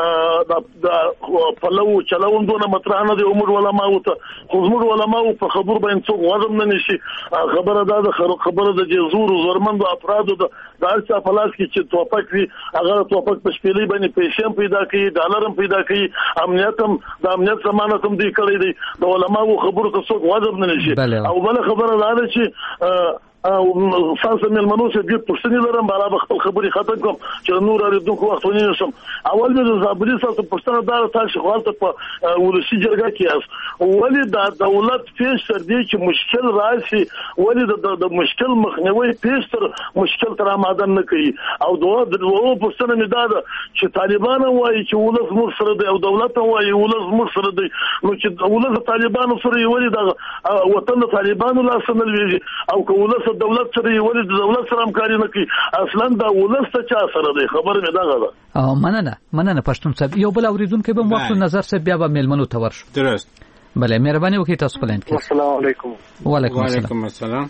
د پلو چلوندونه مطرح نه دي عمر علماء ته خو زموږ علماء په خبر باندې څوک وزم نه نشي خبره ده خبره د جزور زورمند افراد د دارچا فلاس کې چې توپک وي هغه توپک په شپېلې باندې پیسې پیدا کوي ډالر پیدا کوي امنیت هم د امنیت ضمانت هم دی کړی دی د علماء خبرو ته څوک وزم او بل خبره ده چې او ساس ملمنو چې دې پښتني لرم بالا خپل خبري ختم کوم چې نور اړیدونکو وخت ونی شم. اول مې د زابلي سره پښتنه دار تاسو خپل په ولسی جرګه کې ولې د دولت پیش تر دې چې مشکل راشي ولې د مشکل مخنیوي پیش تر مشکل تر آمادن نه کوي او دوه پښتنه مې دا چې طالبان وایي چې ولس مر سره دی او دولت وایي ولس مر سره دی نو چې ولس طالبان سره ولې د وطن طالبانو لا سنل ویږي او که ولس دولت سره ولې د دولت سره همکاري نه کوي اصلا دا ولس ته چا سره دی خبر مې دا غواړم. مننه پښتون صاحب یو بل اوریدونکو به وخت نظر صاحب بیا به ملمنو ته ورشو. درست بله مهرباني وکړئ تاسو په لاین کې. السلام علیکم. وعلیکم السلام.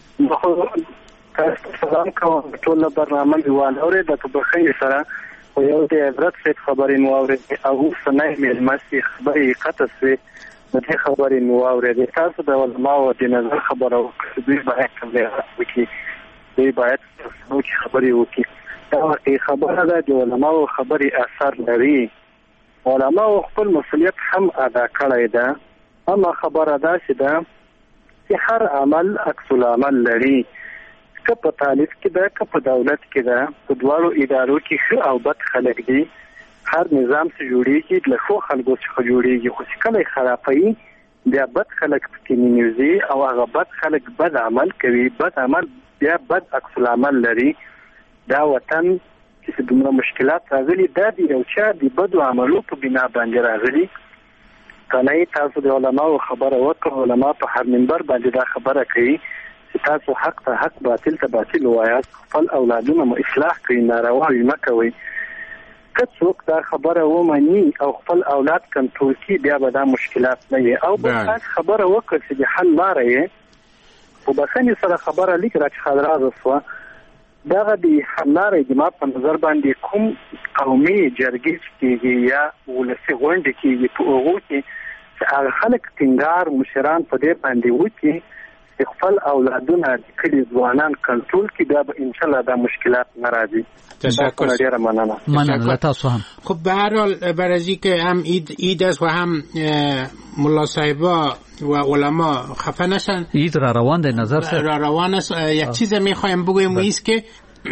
سلام کوم ټول برنامه دیوال اورې د تبخې سره او یو د عبرت څخه خبرې مو اورې او سنای مې مسی خبرې قطسه د دې خبرې مو اورې تاسو د علماء د نظر خبره وکړئ دوی باید وکړي دوی باید خبرې وکړي دا خبره ده د علماء خبرې اثر لري علماء خپل مسؤلیت هم ادا کړی ده اما خبره ده چې هر عمل عکس العمل لري که په طالب کې ده که په دولت کې ده په دواړو ادارو کې ښه او بد خلک دي هر نظام چې جوړیږي له ښو خلکو څخه جوړیږي خو چې کله خرابوي بیا بد خلک پکې ننوځي او هغه بد خلک بد عمل کوي بد عمل بیا بد عکس العمل لري دا وطن چې دومره مشکلات راغلي دا د یو چا د بدو عملو په بنا باندې راغلي کله تاسو د علماء خبره وکړه علماء په هر منبر باندې دا خبره کوي چې تاسو حق ته حق باطل ته باطل وایاست خپل اولادونه مو اصلاح کړئ ناروا نه کوئ که څوک دا خبره ومني او خپل اولاد کنټرول کړي بیا به دا مشکلات نه وي او بل خبره وکړي چې د حل لاره یې په بخښنې سره خبره لیک را چې خاطرازه شوه دغه د حل لاره د ما په نظر باندې کوم قومي جرګې کېږي یا ولسي غونډې کېږي په هغو کې چې هغه خلک ټینګار مشران په دې باندې وکړي چې خپل اولادونه د کلي ځوانان کنټرول کړي بیا به انشاءالله دا مشکلات نه راځي. تشکر. ډیره مننه تاسو هم. خب به هر حال برای از اینکه هم اید است و هم ملا صاحبا و علما خفه نشن اید را روان در نظر سر را روان است. یک چیز میخوایم بگویم ایست که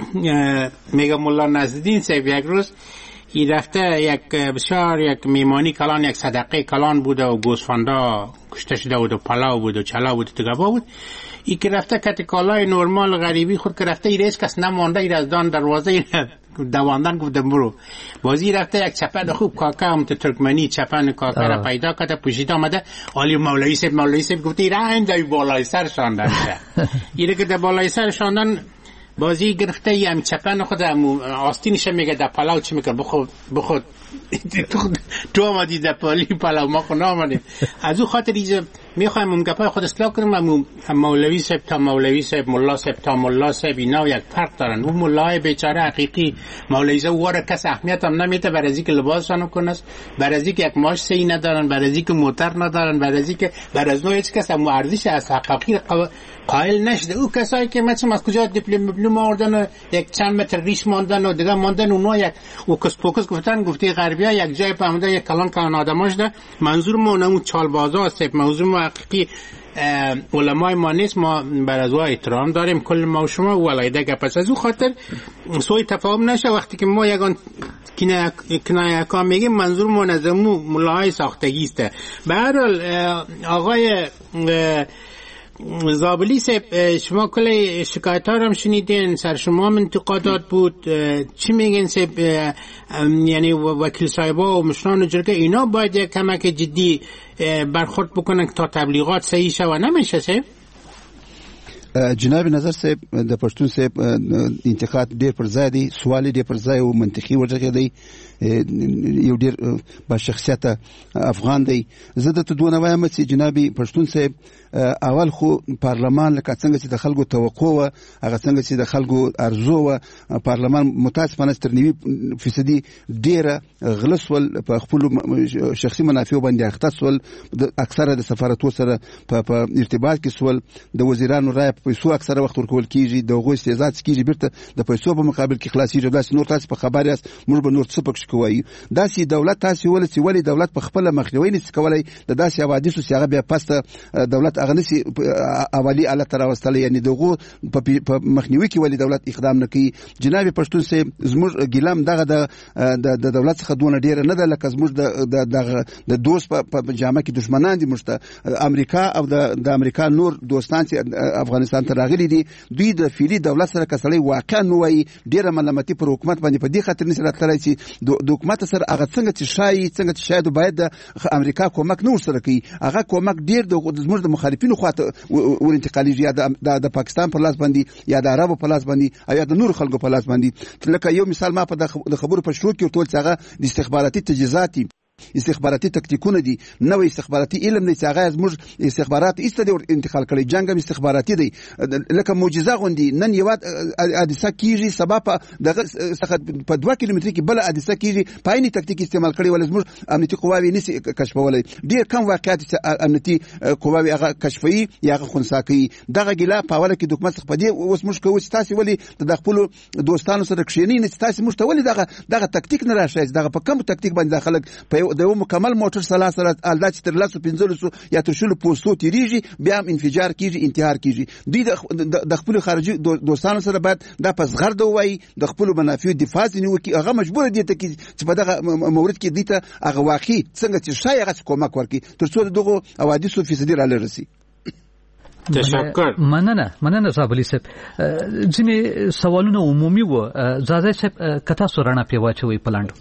میگه ملا نصرالدین صاحب یک روز این رفته یک بسیار یک میمانی کلان یک صدقه کلان بوده و گوسفندا کشته شده بود و پلاو بود و چلا بود و تگبا بود ای که رفته کت کالای نورمال غریبی خود که رفته ایره کس نمانده ایر از دان دروازه دواندن گفتم برو بازی رفته یک چپن خوب کاکا هم ترکمنی چپن کاکا را پیدا کرده پوشیده آمده آلی مولوی صاحب گفته ایره این دای بالای سر شاندن ایره که در بالای سر شاندن بازی گرفته یم چپن خود آستینش میگه در پلاو چی میگه بخود تو آمدی در پلاو ما خود نامدیم از او خاطر ایزه میخوایم اون گپای خود اصلاح کنیم مولوی صاحب تا مولوی صاحب ملا صاحب تا ملا صاحب اینا یک فرق دارن اون ملای بیچاره حقیقی مولوی صاحب واره کس اهمیت هم نمیده برای اینکه لباسشان کنه برای اینکه یک ماش سی ندارن برای اینکه موتر ندارن برای اینکه برای از نوع هیچ کس هم ارزش از حقیقی قائل نشده او کسایی که مثلا از کجا دیپلم آوردن یک چند متر ریش ماندن و دیگه ماندن اونها یک اوکس پوکس گفته غربیا یک جای فهمیده یک کلان آدماش ده منظور ما اون چالبازا است موضوع ما حقیقی علمای ما نیست ما بر از احترام داریم کل ما و شما ولایده که پس از اون خاطر سوی تفاهم نشه وقتی که ما یگان کنایه کام میگیم منظور ما نظمو ملاهای ساختگی است. به هر حال آقای زابلی صاحب شما کلی شکایت ها هم شنیدین سر شما هم انتقادات بود چی میگین صاحب یعنی وکیل صاحبا و مشران جرگه اینا باید یک کمک جدی برخورد بکنن تا تبلیغات صحیح شوه نمیشه صاحب؟ جناب نظر صاحب د پښتون صاحب انتقاد ډیر پر ځای دی سوال ډیر پر ځای او منطقي ورته دی یو ډیر با شخصیت افغان دی زه د دوه نوایم چې جناب پښتون صاحب اول خو پارلمان لکه څنګه چې د خلکو توقع و هغه څنګه چې د خلکو ارزو و پارلمان متاسفانه تر 90% ډیره غلسول په خپل شخصي منافع باندې اختصول اکثره د سفارتونو سره په ارتباط کې سول د وزیرانو رای په پیسو اکثره وخت ورکول کیږي د غوښتنې استعزاز کیږي بیرته د پیسو په مقابل کې خلاصيږي داسې نور تاسو په خبر یاست موږ به نور څه پکښ کوي داسې دولت تاسو ولې دولت په خپل مخنیوي نشي کولای د داسې حوادثو چې هغه بیا پسته دولت هغه نسی اولی اعلی تر واستل یعنی دغه په مخنیوي کې ولی دولت اقدام نه کوي. جناب پښتون سه زموږ ګلام دغه د دولت څخه دونه ډیر نه ده لکه زموږ د دوست په جامه کې دشمنان دي. مشته امریکا او د امریکا نور دوستان چې افغانستان ته راغلي دي دوی د فعلی دولت سره کسلې واقعا نوې ډیره ملامتي پر حکومت باندې په دې خاطر نشي راتلای چې د حکومت سره هغه څنګه چې شاید باید د امریکا کومک نور سره کوي هغه کومک ډیر د زموږ د مخالفینو خواته ور انتقالي یا د پاکستان په لاس باندې یا د عربو په لاس باندې او یا د نور خلکو په لاس باندې. لکه یو مثال ما په د خبرو په شروع کې ټول څنګه د استخباراتي تجهیزاتي استخباراتي تکتیکونه دي نوې استخباراتي علم نه چې هغه زموږ استخبارات ایستل انتقال کړي جنگ استخباراتي دی لکه معجزه غوندي نن یو حادثه کیږي سبب دغه په 2 کیلومتر کې بل حادثه کیږي پایني تکتیک استعمال کړي ول زموږ امنیتي قواوی نسی کشفولای ډیر کم واقعیت چې امنیتي قواوی هغه کشفي یا خنثی کوي دغه ګلا په اوله کې د حکومت څخه په دې اوس موږ کوو چې تاسو ولې د خپل دوستانو سره کښینی نه تاسو موږ ته ولې دغه تکتیک نه راشي دغه په کوم تکتیک باندې داخله په د یو مکمل موټر سره الدا چې تر 1500 یا تر 1500 تیریږي بیا هم انفجار کیږي انتحار کیږي. دوی د خپل خارجي دوستانو سره باید د پسغرد وای د خپل منافع دفاع ځنی وکي هغه مجبور دي ته چې په دغه مورد کې دي ته هغه واقعي څنګه چې شای هغه کومک ورکي ترڅو دغه حوادثو فیصدي را لرسي. تشکر. مننه زابلی صاحب. ځینې سوالونه عمومي و زازه صاحب کتا سورانه پیواچوي پلاند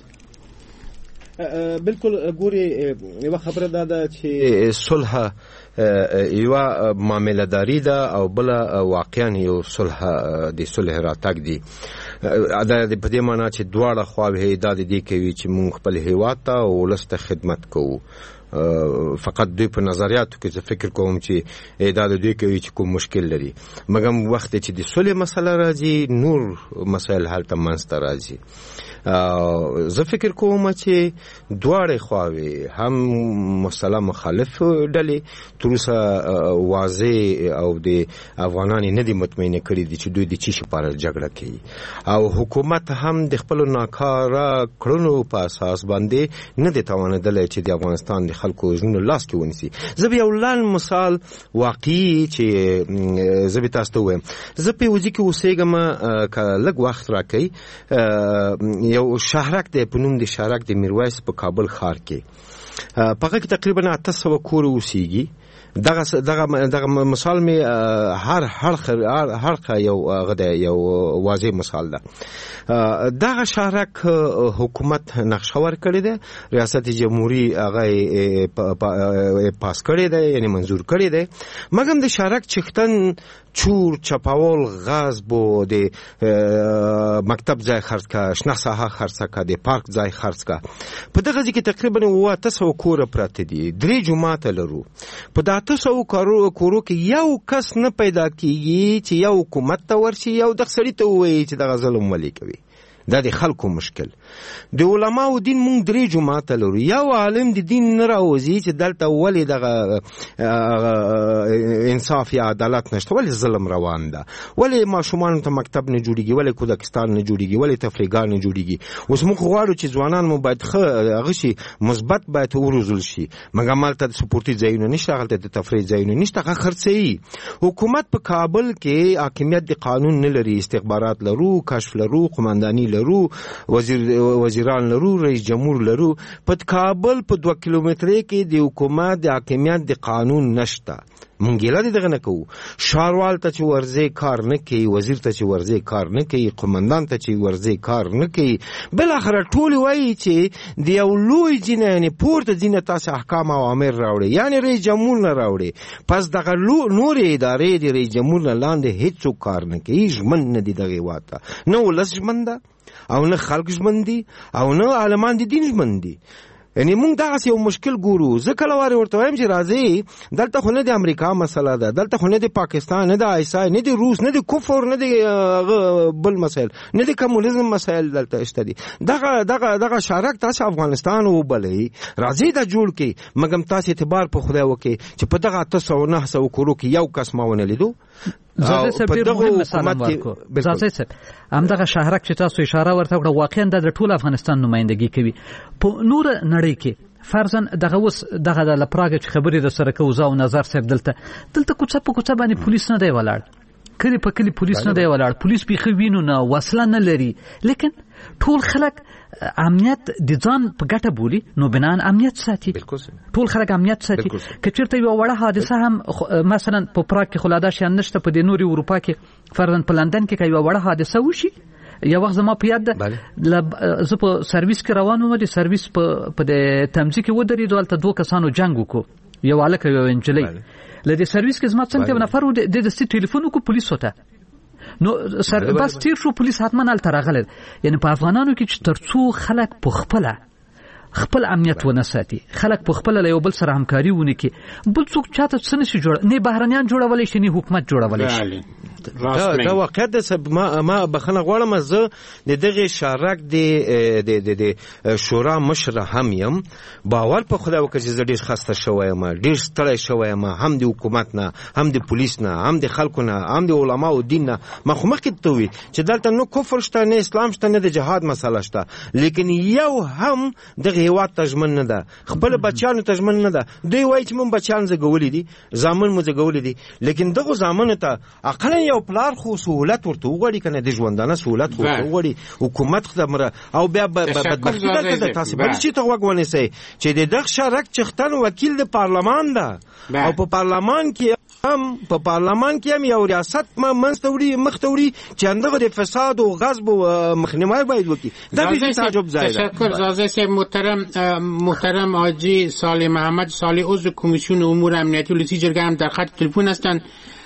بالکل ګوري یو خبره ده چې صلح یو معاملهداري ده او بل واقعا یو صلح د صلح راتګ دي د په دې معنی چې دواړه خواوې د دې کوي چې موږ خپل هیواد ته او ولست خدمت کوو. فقط دوی په نظریاتو کې زه فکر کوم چې اعداد دوی کوي چې کوم مشکل لري مګم وخت چې د صلح مسله راځي نور مسایل حل ته منځته راځي. زه فکر کوم چې دواړه خواوې هم مسله مخالف ډلې تر اوسه واضح او د افغانانو نه دي مطمئن کړي دي چې دوی د چی لپاره جګړه کوي او حکومت هم د خپل ناکاره کړنو په اساس باندې نه دي توانیدل چې د افغانستان د خلکو ژوند لاس کې ونیسي. زه به یو لړ مثال واقعي چې زه به تاسو ته وایم. زه په وځي کې اوسېږم لږ وخت راکې یو شهرک دی په نوم د شهرک د میرویس په کابل ښار کې پغه کې تقریبا 800 کور اوسېږي. دغه مثال می هر یو غده یو واضح مثال ده. دغه شهرک حکومت نقشه ور کړی ده ریاست جمهوریت هغه پاس کړی ده یعنی منظور کړی ده مګم د شهرک چختن چور چپاول غصب او د مکتب ځای خرڅ کا شنه ساحه خرڅ کا د پارک ځای خرڅ کا په دغه ځکه تقریبا 800 کور پراته دي 3 جمعات لرو په 800 کورو کې یو کس نه پیدا کیږي چې یو حکومت ته ورشي یو د خسړی ته وایي چې دغه ظلم ولي کوي. دا د خلکو مشکل د علماو دین مونږ 3 جمعات لرو یو عالم د دین نه راوځي چې دلته ولې دغه انصاف یا عدالت نشته ولې ظلم روان ده ولې ماشومان ته مکتب نه جوړیږي ولې کودکستان نه جوړیږي ولې تفریحګاه نه جوړیږي. اوس موږ غواړو چې ځوانان مو باید هغه شي مثبت باید وروزل شي مګر مالته د سپورتي ځایونه نشته هغه د تفریح ځایونه نشته هغه خرڅي. حکومت په کابل کې حاکمیت د قانون نه لري استخبارات لرو کشف لرو قومنداني لرو وزیران لرو رئیس جمهور لرو په کابل په 2 کیلومتره کې د حکومت د حاکمیت د قانون نشته. مونږ یې دغه نه کوو شاروال ته چې ورځي کار نه کوي وزیر ته چې ورځي کار نه کوي قومندان ته چې ورځي کار نه کوي بل اخر ټول وایي چې د یو لوی جنه یعنی پورته جنه تاسو احکام او امر راوړي یعنی رئیس جمهور نه راوړي پس دغه نور ادارې د رئیس جمهور نه لاندې هیڅ کار نه کوي ژمن نه دي دغه واته نه ولس ژمن ده او نه خلک ژمن دي او نه عالمان دي دین ژمن دي. یعنی موږ دا یو مشکل ګورو ځکه لواري ورته وایم چې راځي دلته خو نه د امریکا مسله ده دلته خو نه د پاکستان نه د آیسای نه د روس نه د کفر نه د بل مسایل نه د کمونیزم مسایل دلته شته دي. دغه شارک تاسو افغانستان وبلې راځي دا جوړ کې مګم تاسو اعتبار په خدای وکي چې په دغه 900 کورو کې یو کس ماونه لیدو. زاده صاحب ډیر مهم مثال ورکو. زاده صاحب همدغه شهرک چې تاسو اشاره ورته کړه واقعا د ټول افغانستان نمائندګي کوي په نور نړۍ کې فرضاً دغه اوس دغه د لپراګه چې خبرې د سره کوزا او نظر صاحب دلته کوڅه په کوڅه باندې پولیس نه دی ولاړ، کلی په کلی پولیس نه دی ولاړ، پولیس به وینو نه وسله نه لري، لیکن ټول خلک امنیت د ځان په ګټه بولي، نو بنان امنیت ساتي، ټول خلک امنیت ساتي. که چیرته یو وړه حادثه هم مثلا په پراګ کې خلادا شي نشته، په د نوري اروپا کې فرضاً په لندن کې یو وړه حادثه وشي، یو وخت زما په یاد ده زه په سرویس کې روان وم، د سرویس په د تمځي کې ودرېدو، هلته 2 کسانو جنګ وکړو، یو هلک یو نجلۍ. له دې سرویس کې زما څنګه یو نفر د دستي ټلیفون وکړو پولیسو ته، نو بس تیر شو، پولیس حتما هلته راغلل. یعنی په افغانانو کې چې ترڅو خلک په خپل امنیت ونه ساتي، خلک په خپل له یو بل سره همکاري ونه کوي، بل څوک چاته څه نشي جوړ، نه بهرنیان جوړولی شي نه حکومت جوړولی شي. دا واقعیت ده. ما بخنه غواړم زه د دغه شارک د شورا مشر هم یم، باور په خدای وکړي چې زه ډېر خسته شوی یم، ډېر ستړی شوی یم، هم د حکومت نه، هم د پولیس نه، هم د خلکو نه، هم د علماو دین نه. ما خو مخکې ته وویل چې دلته نو کفر شته، نه اسلام شته، نه د جهاد مسله شته، لیکن یو هم دغه هیواد ته ژمن نه ده، خپل بچیانو ته ژمن نه ده. دوی وایي چې مونږ بچیان زګولي دي، زامن مو زګولي دي، لیکن دغه زامنو ته عقل یو پلار خو سہولت ورته وغواړي کنه، د ژوندانه سہولت خو وغواړي، حکومت خدمره او بیا بدبختی ده. تاسو بل شي ته وګورئ چې د دغه شارک چختن وکیل د پارلمان ده، او په پارلمان کې هم یو ریاست مختوري چې اندغه د فساد او غصب او مخنیوي باید وکړي. دا به تعجب ځای ده. تشکر زازه صاحب محترم حاجی صالح محمد صالح عضو کمیسیون امور امنیتی ولسی جرگه هم در خط تلفن هستند.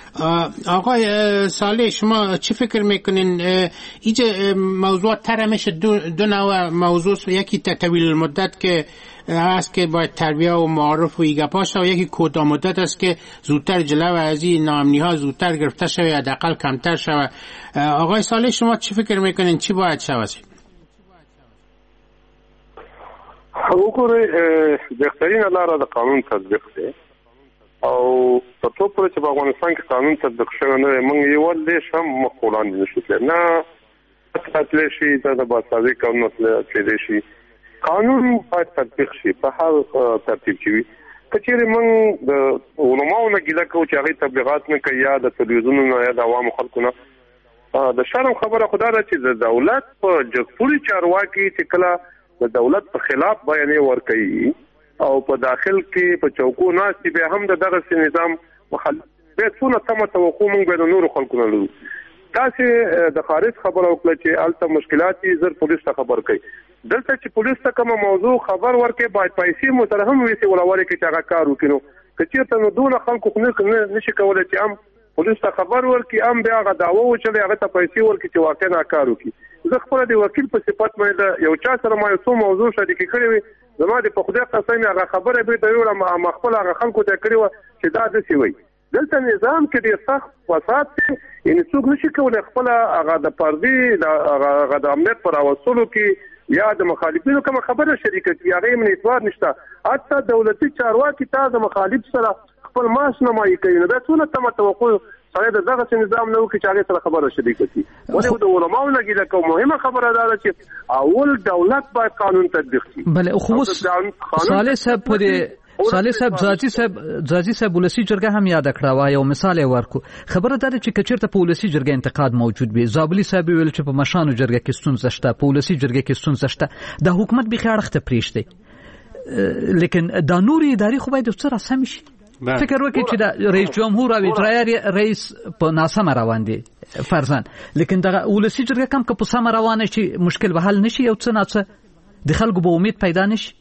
آقای صالح شما چی فکر میکنین اینجا موضوع تر میشه دو نوع موضوع، یکی طویل المدت که است که باید تربیه و معارف و ایگا باشه، و یکی کوتاه مدت است که زودتر جلو از این ناامنی ها زودتر گرفته شوه یا حداقل کمتر شوه. آقای صالح شما چی فکر میکنین چی باید شوه؟ وګورئ بهترین لاره د قانون تطبیق دی، او په تو پورې چې په افغانستان کې قانون تطبیق شوی نه دی، موږ یو دیش هم مخ وړاندې نشو تللی، نه تطبیق شي دا د باسازي قانون کېدی شي. قانون باید تطبیق شي په هر ترتیب کې وي. که چیرې موږ د علماو نه ګیله کوو چې هغوی تبلیغات نه کوي، یا د تلویزیونونو نه یا د عوامو خلکو نه، د شرم خبره خو دا ده چې د دولت په جګپوري چارواکي چې کله د دولت په خلاف بیانې ورکوي او په داخل کې په چوکو ناستي، بیا هم د دغه نظام مخالفت څونه تمه توقع موږ به د نورو خلکو نه لرو. تاسې د خارج خبره وکړه چې هلته مشکلات دي، زر پولیس ته خبر کوي. دلته چې پولیس ته کومه موضوع خبر ورکړي باید پیسې مو سره هم ویسي ولوري کې چې هغه کار وکړي. نو که چېرته نو دونه خلکو خو نشي کولی چې هم پولیس ته خبر ورکړي، هم بیا هغه دعوه وچلي، هغه ته پیسې ورکړي چې واقعا کار وکړي. زه خپله د وکیل په صفت باندې یو چا سره ما یو څو موضوع شریکې کړې وې، زما د په خدای قسم هغه خبره بیرته یوړه، ما خپله هغه خلکو ته کړې وه چې دا داسې وایي. دلته نظام کې ډېر سخت فساد دی، یعنې څوک نشي کولی خپله هغه د پردې هغه د امنیت په راوستلو کې یا د مخالفینو کومه خبره شریکه کړي، هغه یې اعتبار نشته. حتی دولتي چارواکي ته د مخالف سره خپل معاش نمایي کوي. نو دا څونه تمه توقع سره د دغه نظام نه وکړي چې هغې سره خبره شریکه کړي. ولې د علماو نه ګیله کوو؟ مهمه خبره دا ده چې اول دولت باید قانون تطبیق کړي. بله خو اوس صالح صاحب ځاځي صاحب ولسی جرګه هم یاد کړه، یو مثال یې ورکو. خبره دا ده چې کچېرته په ولسی جرګه انتقاد موجود وي، زابلی صاحب ویل چې په مشانو جرګه کې ستونزه شته، په ولسی جرګه کې ستونزه شته، د حکومت بخي اړخ ته پریږدي، لیکن دا نور اداري خو باید څه راسم شي. فکر وکړي چې د رئیس جمهور او اجرایي رئیس په ناسمه روان دي فرضاً، لیکن دغه ولسی جرګه کم که په سمه روانه شي مشکل به حل نشي، یو څه ناڅه د خلکو به امید پیدا نشي.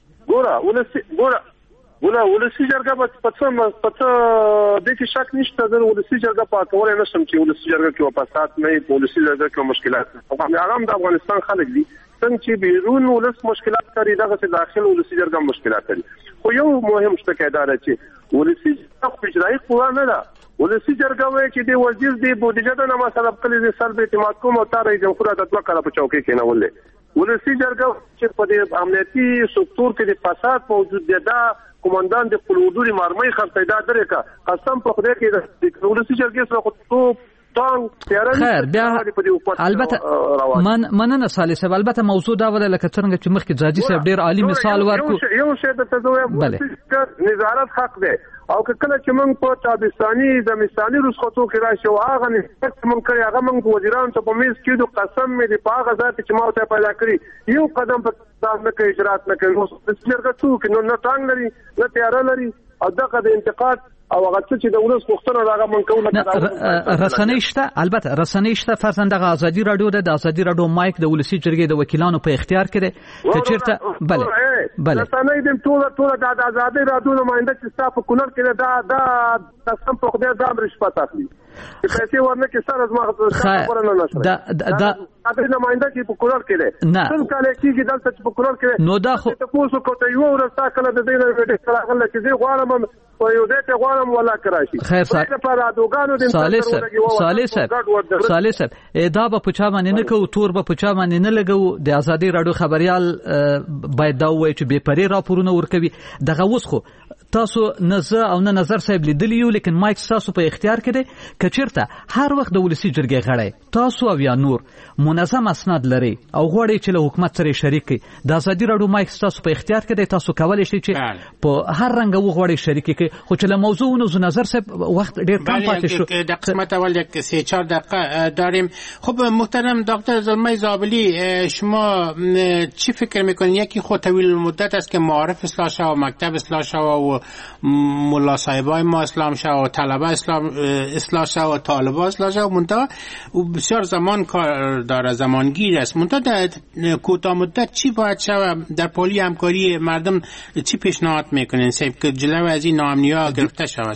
ولسی جرګه په څه د کې شک نشته، د ولسی جرګه په کولای نشم چې ولسی جرګه کې وپاسات نه په ولسی جرګه کې مشکلات هغه هم د افغانستان خلک دي، څنګه چې بیرون ولس مشکلات لري دغه چې داخل ولسی جرګه مشکلات لري. خو یو مهم څه کېدار چې ولسی جرګه اجرایي قوه نه ده. ولسی جرګه وایي چې د وزیر دی بودیجه نه ما سره خپل د سر به اعتماد کوم او تارې جمهور د دوه کاله په چوکۍ کې نه ولې. ولسی جرګه چې په امنیتي سکتور کې د فساد موجود دی، دا کمانډان د خپل حضور مرمۍ خرڅیدا درې کا قسم په خدای کې د ولسی جرګې سره خو ټانګ تیارن خیر بیا البته مننه صالح صاحب البته موضوع دا ولا لکه څنګه چې مخکې ځاجي صاحب ډیر عالی مثال ورکو یو شی د تزوی نظارت حق دی او کله چې موږ په تابستاني زمستاني رخصتو کې راشو هغه نسبت موږ کړی هغه موږ وزیران ته په میز کې د قسم مې د پاغه ذات چې ما ته پیدا کړی یو قدم په ځان نه کوي اجرات نه کوي نو څنګه څوک نو نه ټانګ لري نه تیار لري او دغه د انتقاد او هغه چې د ولس پښتنه راغه من کوله رسنۍ شته البته رسنۍ شته فرضاً د ازادي رادیو د ازادي رادیو مایک د ولسی جرګې د وکیلانو په اختیار کې ده چې چیرته بله رسنۍ د ټول د ازادي رادیو نمائنده چې تاسو کولر کې دا سم په خدای د رشوت اخلي پیسې ورنه کې سره از ما خبره نه نشته دا نمائنده چې په کولر کې ده څنګه کله چې دلته په کولر کې نو دا خو تاسو کوته یو ورستا کله د دې ویډیو سره غل چې زه غواړم په یو دې ته غواړم ولا کراشي خیر صالح صاحب دا به پچا باندې نه کو تور به پچا باندې نه لګو د ازادي رادیو خبريال باید دا وایي چې بے پرې راپورونه ورکوي دغه اوس خو تاسو نه او نه نظر صاحب لیدلی یو لیکن مایک تاسو په اختیار کې دی کچیرته هر وخت د ولسی جرګې غړی تاسو او یا نور منظم اسناد لري او غواړي چې له حکومت سره شریک کړي د ازادي رادیو مایک تاسو په اختیار کې دی تاسو کولای شئ چې په هر رنګ وغواړي شریک کړي خو چې له موضوع نو نظر صاحب وقت ډیر کم پاتې شو د قسمت اول یک 3-4 دقیقه داریم. خب محترم دکتر زلمه زابلی شما چی فکر میکنید یکی خود طویل مدت است که معارف اصلاح شد و مکتب اصلاح شد و ملا صاحبای ما اسلام شد و طلبه اصلاح شد و طالبا اصلاح شد منتها بسیار زمان کار داره زمانگیر است منتها در کوتاه مدت چی باید شود در پالی همکاری مردم چی پیشنهاد میکنین که جلو از این ناامنی‌ها گرفته شود؟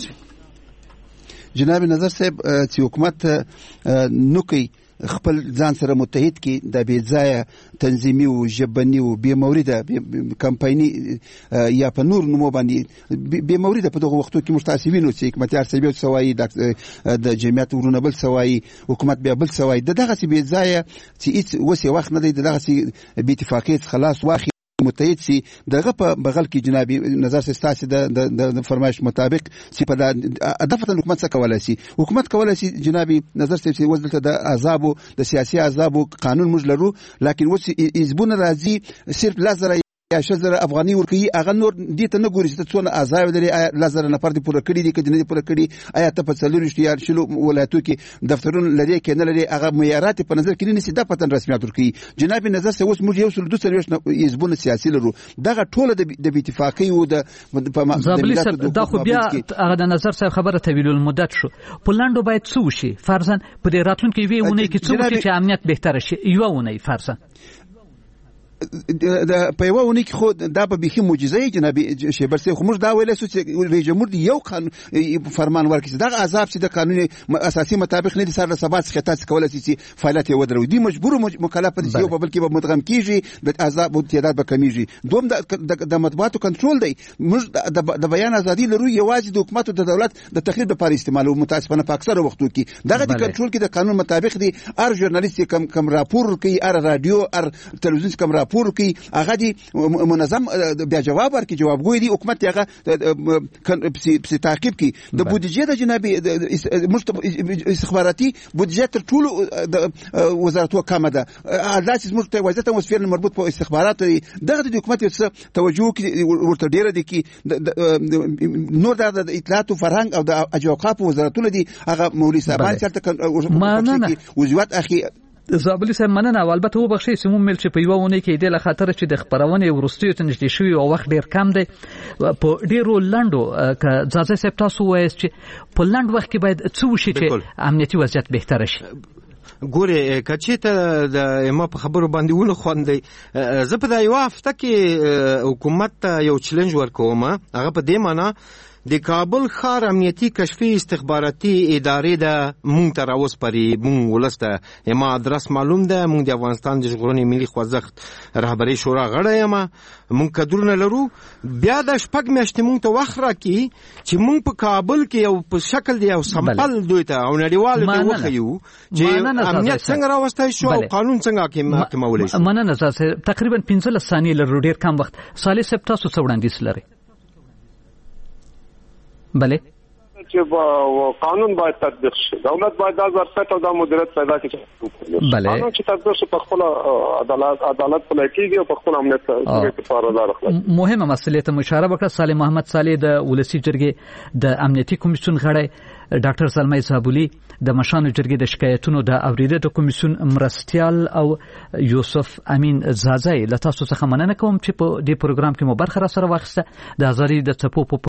جناب نظر صاحب چې حکومت نوکي خپل ځان سره متحد کی د بیځای تنظیمي او جبني او بې مورده کمپایني یا په نور نومو باندې بې مورده په دغه وختو کې مستعصبینو چې حکومت ارسبیو سوای د جمعیت ورونه بل سوای حکومت بیا بل سوای دغه سی بیځای چې هیڅ وسه وخت نه دی دغه سی بې اتفاقیت خلاص واخی متحد سي دغه په بغل کې جنابي نظر سستاسي د فرمایش مطابق سي په دفعه حکومت څخه کولای سي حکومت کولای سي جنابي نظر سي وزلته د عذاب د سیاسي عذاب قانون موږ لرو لکه وس حزبونه راځي صرف لازر یا شزر افغاني ورکی اغه نور دې ته نه ګوري چې څونه آزاد لري لازر نفر دي پوره کړی دي کله نه پوره کړی آیا ته په څلور یا شلو ولایتو کې دفترونه لري کې نه لري اغه معیارات په نظر کې نه نسی د پتن رسمیت ورکی جناب نظر سه اوس موږ یو سل 200 حزبونه سیاسي لرو دغه ټوله د اتفاقي او د دا خو بیا هغه د نظر صاحب خبره طویل المدت شو پولندو باید څه وشي فرضاً په دې راتلونکي وی ونه کې څه وشي چې امنیت بهتر شي یو ونه فرضاً د پیوونه کې خو دا به بيخي معجزه جناب شیبر سي خو موږ دا ویل سو چې رئیس جمهور یو قانون فرمان ورکړي دا عذاب چې د قانون اساسي مطابق نه دي سره ثبات څخه تاسو کولای شئ فعالیت یو درو دي مجبور مکلف دي یو بل کې به مدغم کیږي د عذاب او تعداد به کمیږي دوم د مطبوعاتو کنټرول دی موږ د بیان ازادي لرو یوازې د حکومت او د دولت د تخریب لپاره استعمالو متاسفانه په اکثره وختو کې دغه د کنټرول کې د قانون مطابق دي ار ژورنالیست کم راپور کوي ار رادیو ار تلویزیون کم راپور کوي هغه دي منظم بیا جواب ورکړي جوابګوي دي حکومت هغه په تعقیب کوي د بودیجې د جنابي استخباراتي بودیجې تر ټولو د وزارتو کمه ده داسې موږ ته وزارت مسفیر مربوط په استخبارات دغه د حکومت څخه توجه ورته ډیره دي کې نور د اطلاعات او فرهنګ او د اجوقاف وزارتونه دي هغه مولوی صاحبان چې وزارت اخی زابلی صاحب مننه البته وبخښئ سمون مل چې په یو ونه کې د خاطر چې د خبرونه ورستیو ته نږدې شوی او وخت ډیر کم دی په ډیرو لندو ک ځاځه سپ تاسو وایي چې په لند وخت کې باید څه وشي چې امنیتي وضعیت بهتر شي ګوره کچېته د ما په خبرو باندې ونه خوندې زه په دا یو هفته کې حکومت یو چیلنج ورکوم هغه په دې معنی د کابل ښار امنیتي کشفي استخباراتي ادارې د مونږ تر اوس پرې مونږ ولسته ما ادرس معلوم ده مونږ د افغانستان د ژغورنې ملي خوځښت رهبري شورا غړی یم مونږ کډرونه لرو بیا د شپږ میاشتې مونږ ته وخت راکړي چې مونږ په کابل کې یو په شکل دی او سمپل دوی ته او نړیوال ته وښیو چې امنیت څنګه راوستای شو او قانون څنګه حاکمولای شو مننه تقریبا 15 ثانیې لرو ډیر کم وخت صالح صاحب تاسو څه وړاندیز لرئ بله چې قانون باید تطبیق شي. دولت باید دا ظرفیت او دا مدیریت پیدا کړي. قانون چې تطبیق شي په خپل عدالت پلی کېږي او په خپل امنیت لپاره دا راخلي. مهمه مسله ته اشاره وکړه. صالح محمد صالح د ولسی جرګې د امنیتي کمیسیون غړی، ډاکټر سلمای صابولي د مشانو جرګې د شکایتونو د اوریدو کمیسیون مرستیال او یوسف امین زازای له تاسو څخه مننه کوم چې په دې پروګرام کې مو برخه را سره واخیسته. د ازادي د څپو په